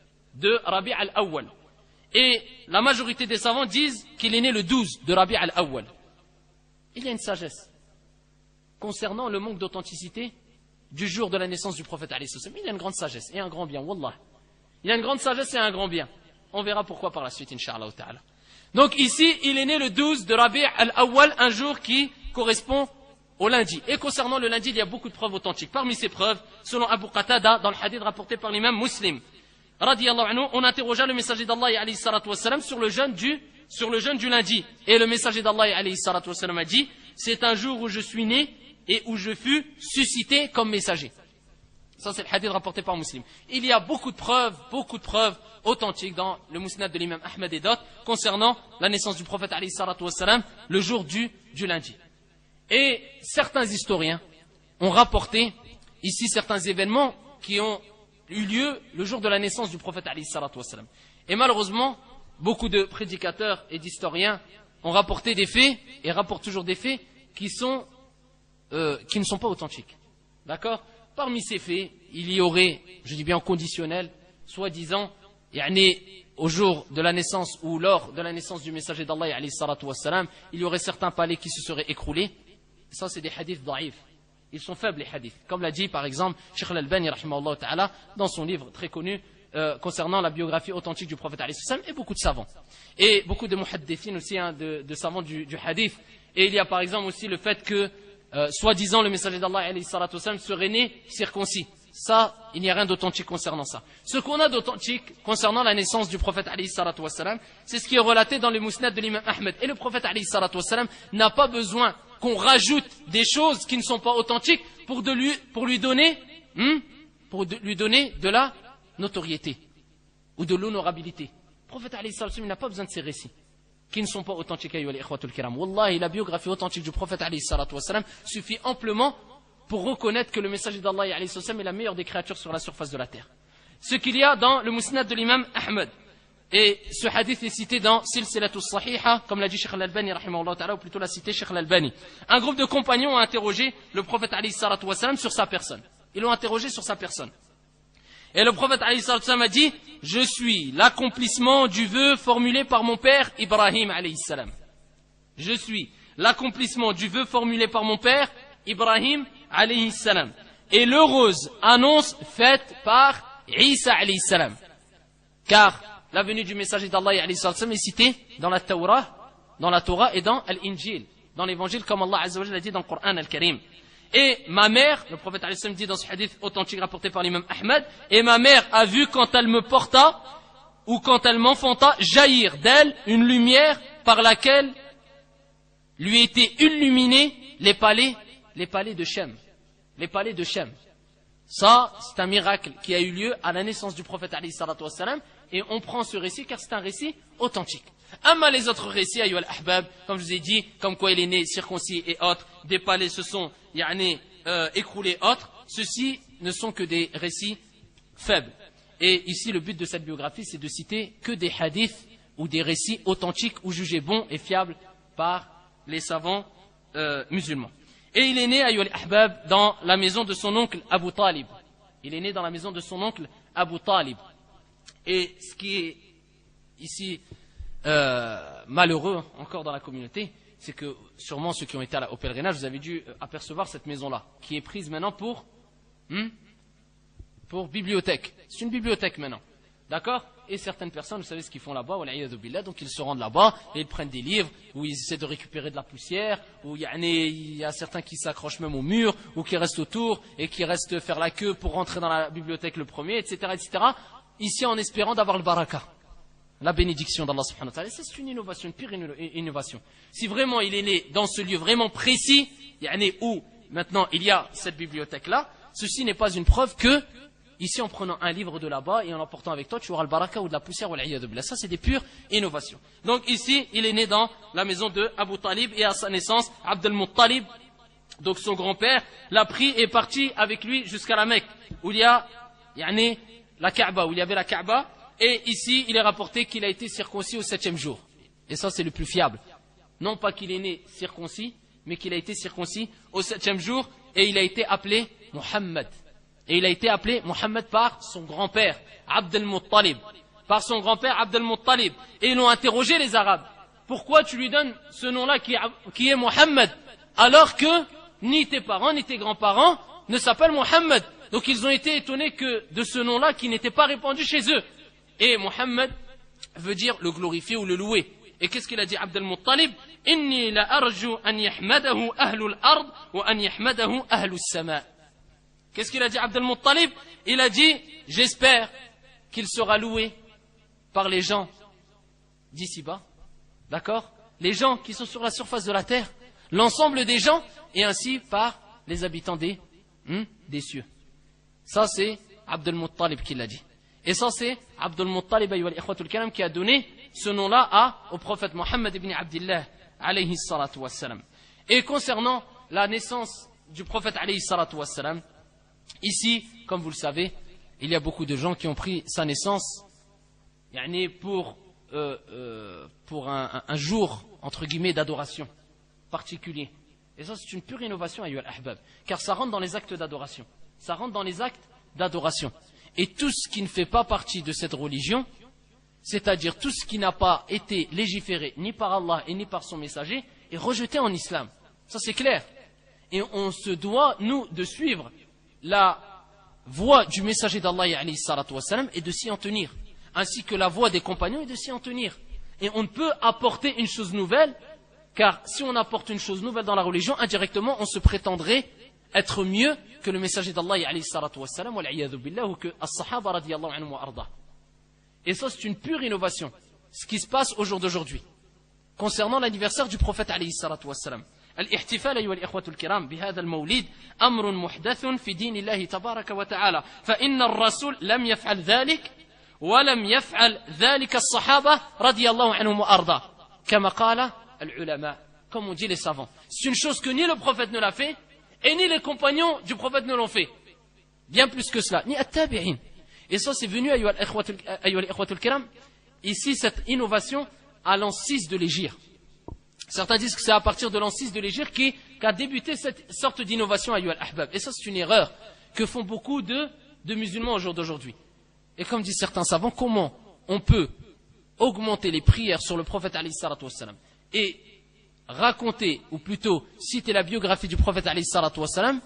de Rabi' al-Awwal. Et la majorité des savants disent qu'il est né le douze de Rabi' al-Awwal. Il y a une sagesse concernant le manque d'authenticité du jour de la naissance du prophète alayhi salam. Il y a une grande sagesse et un grand bien, wallah. Il y a une grande sagesse et un grand bien. On verra pourquoi par la suite, incha'Allah ta'ala. Donc ici, il est né le douze de Rabi' al-Awwal, un jour qui correspond au lundi. Et concernant le lundi, il y a beaucoup de preuves authentiques. Parmi ces preuves, selon Abu Qatada, dans le hadith rapporté par l'imam Muslim, radiyallahu anhu, on interrogea le messager d'Allah alayhi salatu wassalam sur le jeûne du, sur le jeûne du lundi. Et le messager d'Allah alayhi salatu wassalam a dit, c'est un jour où je suis né et où je fus suscité comme messager. Ça, c'est le hadith rapporté par Muslim. Il y a beaucoup de preuves, beaucoup de preuves authentiques dans le Musnad de l'imam Ahmed et d'autres concernant la naissance du prophète alayhi salatu wassalam le jour du, du lundi. Et certains historiens ont rapporté ici certains événements qui ont eu lieu le jour de la naissance du prophète alayhi salatu wassalam. Et malheureusement, beaucoup de prédicateurs et d'historiens ont rapporté des faits et rapportent toujours des faits qui sont euh, qui ne sont pas authentiques. D'accord? Parmi ces faits, il y aurait, je dis bien conditionnel, soi-disant, yani, au jour de la naissance ou lors de la naissance du messager d'Allah alayhi salatu wassalam, il y aurait certains palais qui se seraient écroulés. Et ça, c'est des hadiths daïfs. Ils sont faibles, les hadiths. Comme l'a dit, par exemple, Cheikh al-Albani, rahimahullah ta'ala, dans son livre très connu euh, concernant la biographie authentique du prophète alayhi salam, et beaucoup de savants. Et beaucoup de muhaddithin aussi, hein, de, de savants du, du hadith. Et il y a par exemple aussi le fait que, euh, soi-disant, le messager d'Allah alayhi salatu wassalam serait né circoncis. Ça, il n'y a rien d'authentique concernant ça. Ce qu'on a d'authentique concernant la naissance du prophète alayhi salatu wassalam, c'est ce qui est relaté dans le Musnad de l'imam Ahmed. Et le prophète alayhi salatu wassalam n'a pas besoin qu'on rajoute des choses qui ne sont pas authentiques pour, de lui, pour lui donner, hmm, pour de, lui donner de la notoriété ou de l'honorabilité. Le prophète alayhi salatu wassalam n'a pas besoin de ces récits qui ne sont pas authentiques. Ayyuhal ikhwatul kiram. Wallahi, la biographie authentique du prophète alayhi salatu wassalam suffit amplement pour reconnaître que le messager d'Allah alayhi salam est la meilleure des créatures sur la surface de la terre. Ce qu'il y a dans le Musnad de l'imam Ahmed. Et ce hadith est cité dans Silsilatu Sahiha, comme l'a dit Cheikh al-Albani, rahimahullah ta'ala, ou plutôt l'a cité Cheikh al-Albani. Un groupe de compagnons a interrogé le prophète alayhi salatu wassalam sur sa personne. Ils l'ont interrogé sur sa personne. Et le prophète alayhi salatu wassalam a dit, je suis l'accomplissement du vœu formulé par mon père Ibrahim alayhi salam. Je suis l'accomplissement du vœu formulé par mon père Ibrahim alayhi salam. Et l'heureuse annonce faite par Isa alayhi salam. Car la venue du messager d'Allah alayhi salam est citée dans la Torah, dans la Torah et dans l'Injil, dans l'évangile comme Allah azza wa jalla a dit dans le Coran al-Karim. Et ma mère, le prophète alayhi salam dit dans ce hadith authentique rapporté par l'imam Ahmed, et ma mère a vu quand elle me porta ou quand elle m'enfanta jaillir d'elle une lumière par laquelle lui étaient illuminés les palais les palais de Shem, les palais de Shem. Ça, c'est un miracle qui a eu lieu à la naissance du prophète alayhi salatu wassalam, et on prend ce récit car c'est un récit authentique. Amma les autres récits, ayyuha al-ahbab, comme je vous ai dit, comme quoi il est né circoncis et autres, des palais se sont yani, euh, écroulés autres, ceux-ci ne sont que des récits faibles. Et ici, le but de cette biographie, c'est de citer que des hadiths ou des récits authentiques ou jugés bons et fiables par les savants euh, musulmans. Et il est né, ayyuha al-ahbab, dans la maison de son oncle Abu Talib. Il est né dans la maison de son oncle Abu Talib. Et ce qui est ici euh, malheureux encore dans la communauté, c'est que sûrement ceux qui ont été au pèlerinage, vous avez dû apercevoir cette maison-là, qui est prise maintenant pour, hmm, pour bibliothèque. C'est une bibliothèque maintenant. D'accord? Et certaines personnes, vous savez ce qu'ils font là-bas, donc ils se rendent là-bas et ils prennent des livres où ils essaient de récupérer de la poussière, où il y a, il y a certains qui s'accrochent même au mur, ou qui restent autour et qui restent faire la queue pour rentrer dans la bibliothèque le premier, et cetera, et cetera. Ici en espérant d'avoir le baraka, la bénédiction d'Allah subhanahu wa ta'ala. Ça c'est une innovation, une pire innovation. Si vraiment il est né dans ce lieu vraiment précis, où maintenant il y a cette bibliothèque-là, ceci n'est pas une preuve que ici, en prenant un livre de là-bas et en l'emportant avec toi, tu auras le baraka ou de la poussière ou l'iyad billah. Ça, c'est des pures innovations. Donc ici, il est né dans la maison de Abu Talib et à sa naissance, Abd al-Muttalib, donc son grand-père, l'a pris et est parti avec lui jusqu'à la Mecque, où il y a, yani, la Kaaba, où il y avait la Kaaba, et ici, il est rapporté qu'il a été circoncis au septième jour. Et ça, c'est le plus fiable. Non pas qu'il est né circoncis, mais qu'il a été circoncis au septième jour, et il a été appelé Muhammad. Et il a été appelé Muhammad par son grand-père, Abd al-Muttalib. Par son grand-père, Abd al-Muttalib. Et ils l'ont interrogé, les Arabes. Pourquoi tu lui donnes ce nom-là qui est, qui est Muhammad, alors que ni tes parents, ni tes grands-parents ne s'appellent Muhammad? Donc ils ont été étonnés que de ce nom-là qui n'était pas répandu chez eux. Et Muhammad veut dire le glorifier ou le louer. Et qu'est-ce qu'il a dit Abd al-Muttalib? Inni la arju an yahmadahu ahlul ard wa an yahmadahu ahlus sama. Qu'est-ce qu'il a dit Abd al-Muttalib? Il a dit, j'espère qu'il sera loué par les gens d'ici-bas. D'accord? Les gens qui sont sur la surface de la terre, l'ensemble des gens, et ainsi par les habitants des, hmm, des cieux. Ça c'est Abd al-Muttalib qui l'a dit. Et ça c'est Abd al-Muttalib qui a donné ce nom-là à, au prophète Mohammed ibn Abdillah alayhi salatu wassalam. Et concernant la naissance du prophète alayhi salatu wassalam, ici, comme vous le savez, il y a beaucoup de gens qui ont pris sa naissance yani pour, euh, euh, pour un, un, un jour, entre guillemets, d'adoration particulier. Et ça, c'est une pure innovation, ayyuhal ahbab, car ça rentre dans les actes d'adoration. Ça rentre dans les actes d'adoration. Et tout ce qui ne fait pas partie de cette religion, c'est-à-dire tout ce qui n'a pas été légiféré ni par Allah et ni par son messager, est rejeté en islam. Ça, c'est clair. Et on se doit, nous, de suivre la voie du messager d'Allah et de s'y en tenir, ainsi que la voie des compagnons et de s'y en tenir. Et on ne peut apporter une chose nouvelle, car si on apporte une chose nouvelle dans la religion, indirectement on se prétendrait être mieux que le messager d'Allah ou que as-sahaba radiyallahu anhum wa arda. Et ça, c'est une pure innovation, ce qui se passe au jour d'aujourd'hui concernant l'anniversaire du prophète alayhi salatu wassalam. الاحتفال أيها الإخوة الكرام بهذا المولد أمر محدث في دين الله تبارك وتعالى فإن الرسول لم يفعل ذلك ولم يفعل ذلك الصحابة رضي الله عنهم وأرضاه كما قال العلماء, comme on dit les savants. C'est une chose que ni le prophète ne l'a fait et ni les compagnons du prophète ne l'ont fait. Bien plus que cela, ni at-tabi'in. Et ça, c'est venu أيها الإخوة الكرام, ici cette innovation à l'an six de l'Hégire. Certains disent que c'est à partir de l'an six de l'Hégire qu'a débuté cette sorte d'innovation à Ayyuhal Ahbab. Et ça, c'est une erreur que font beaucoup de, de musulmans au jour d'aujourd'hui. Et comme disent certains savants, comment on peut augmenter les prières sur le prophète alayhi salatu wassalam et raconter, ou plutôt citer la biographie du prophète alayhi salatu wassalam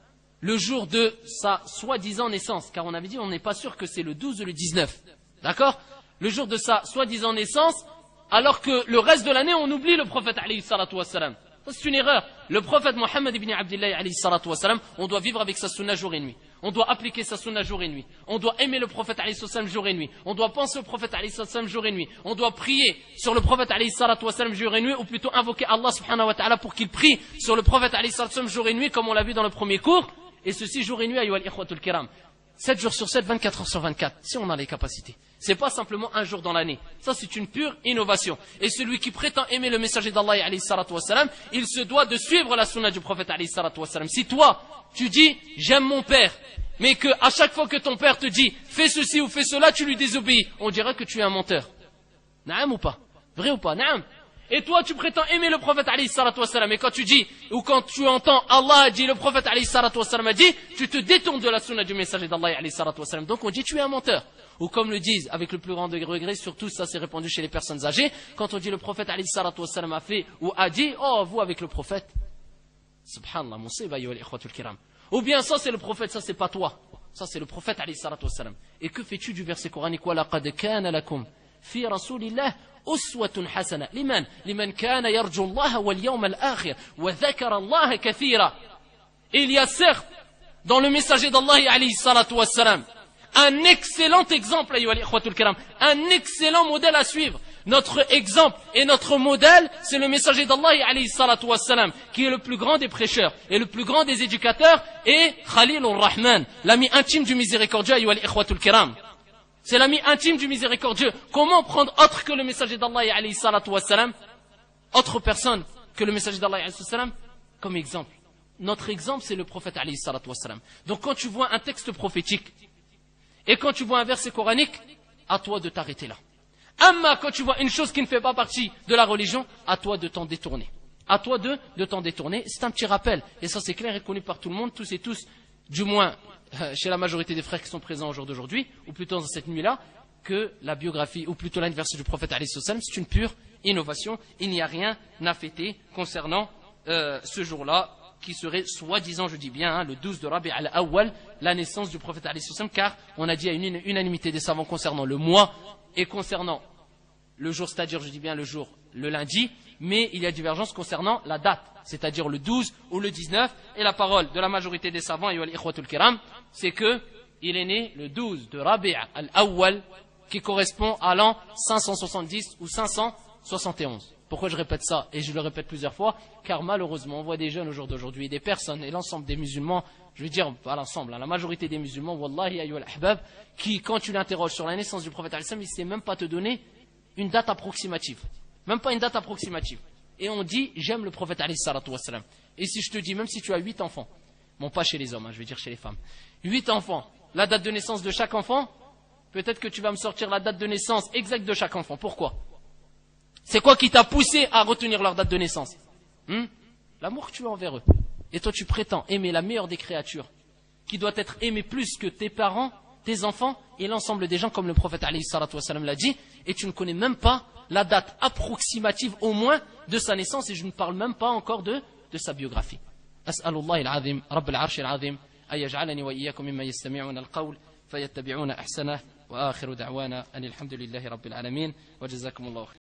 le jour de sa soi-disant naissance, car on avait dit on n'est pas sûr que c'est le douze ou le dix-neuf. D'accord? Le jour de sa soi-disant naissance, alors que le reste de l'année, on oublie le prophète alayhi salatu wassalam. Ça, c'est une erreur. Le prophète Mohammed ibn Abdillah alayhi salatu wassalam, on doit vivre avec sa sunna jour et nuit. On doit appliquer sa sunna jour et nuit. On doit aimer le prophète alayhi salatu wassalam jour et nuit. On doit penser au prophète alayhi salatu wassalam jour et nuit. On doit prier sur le prophète alayhi salatu wassalam jour et nuit, ou plutôt invoquer Allah subhanahu wa ta'ala pour qu'il prie sur le prophète alayhi salatu wassalam jour et nuit, comme on l'a vu dans le premier cours. Et ceci jour et nuit, ayyuhal ikhwatul kiram. sept jours sur sept, vingt-quatre heures sur vingt-quatre, si on a les capacités. C'est pas simplement un jour dans l'année. Ça, c'est une pure innovation. Et celui qui prétend aimer le messager d'Allah alayhi salatu wassalam, il se doit de suivre la sunna du prophète alayhi salatu wassalam. Si toi, tu dis, j'aime mon père, mais que à chaque fois que ton père te dit, fais ceci ou fais cela, tu lui désobéis, on dira que tu es un menteur. Naam ou pas? Vrai ou pas? Naam. Et toi, tu prétends aimer le prophète alayhi salatu wassalam, et quand tu dis, ou quand tu entends Allah a dit, le prophète alayhi salatu wassalam a dit, tu te détournes de la sunna du messager d'Allah alayhi salatu wassalam. Donc on dit, tu es un menteur. Ou comme le disent, avec le plus grand regret, surtout ça s'est répandu chez les personnes âgées, quand on dit le prophète alayhi salatu wassalam a fait, ou a dit, oh, vous avec le prophète. Subhanallah, musiba ayyuhal ikhwatul kiram. Ou bien ça c'est le prophète, ça c'est pas toi. Ça c'est le prophète alayhi salatu wassalam. Et que fais-tu du verset coranique, wa laqad kana lakum fi rasulillah أسوة حسنة لمن لمن كان يرجو الله واليوم الآخر وذكر الله كثيرا. Il y a certes dans le messager d'Allah alayhi salatu wassalam un excellent exemple, un excellent modèle à suivre. Notre exemple et notre modèle, c'est le messager d'Allah alayhi salatu wassalam, qui est le plus grand des prêcheurs et le plus grand des éducateurs, et Khalilur Rahman, l'ami intime du miséricordieux. C'est l'ami intime du miséricordieux. Comment prendre autre que le messager d'Allah alayhi salatu wassalam, autre personne que le messager d'Allah alayhi salatu wassalam, comme exemple? Notre exemple, c'est le prophète alayhi salatu wassalam. Donc quand tu vois un texte prophétique Et quand tu vois un verset coranique, à toi de t'arrêter là. Amma, quand tu vois une chose qui ne fait pas partie de la religion, à toi de t'en détourner. À toi de, de t'en détourner. C'est un petit rappel. Et ça, c'est clair et connu par tout le monde, tous et tous, du moins euh, chez la majorité des frères qui sont présents au jour d'aujourd'hui, ou plutôt dans cette nuit-là, que la biographie, ou plutôt l'anniversaire du prophète alayhi salam, c'est une pure innovation. Il n'y a rien à fêter concernant euh, ce jour-là, qui serait soi-disant, je dis bien, hein, le douze de Rabi' al-Awwal, la naissance du prophète alayhi salam, car on a dit à une unanimité des savants concernant le mois et concernant le jour, c'est-à-dire, je dis bien le jour, le lundi, mais il y a divergence concernant la date, c'est-à-dire le douze ou le dix-neuf, et la parole de la majorité des savants, et al-Ikhwatul Kiram, c'est que il est né le douze de Rabi' al-Awwal, qui correspond à l'an cinq cent soixante-dix ou cinq cent soixante et onze. Pourquoi je répète ça? Et je le répète plusieurs fois, car malheureusement, on voit des jeunes au jour d'aujourd'hui, des personnes, et l'ensemble des musulmans, je veux dire, à l'ensemble, à la majorité des musulmans, wallahi, ayyuha al-ahbab, qui, quand tu l'interroges sur la naissance du prophète alayhi salam, il ne sait même pas te donner une date approximative. Même pas une date approximative. Et on dit, j'aime le prophète alayhi salatu wassalam. Et si je te dis, même si tu as huit enfants, bon, pas chez les hommes, hein, je veux dire chez les femmes, huit enfants, la date de naissance de chaque enfant, peut-être que tu vas me sortir la date de naissance exacte de chaque enfant. Pourquoi? C'est quoi qui t'a poussé à retenir leur date de naissance? hmm L'amour que tu as envers eux. Et toi, tu prétends aimer la meilleure des créatures, qui doit être aimée plus que tes parents, tes enfants et l'ensemble des gens, comme le prophète alayhi salatu wassalam l'a dit, et tu ne connais même pas la date approximative au moins de sa naissance, et je ne parle même pas encore de, de sa biographie. As'alullah al-azim, Rabb al-arsh al-azim, ay yaj'alani wa iyyakum mimman yastami'una al-qawl fayattabi'una ahsanah, wa akhiru da'wana anil hamdulillahi rabbil alamin, wa jazakumullahu khairan.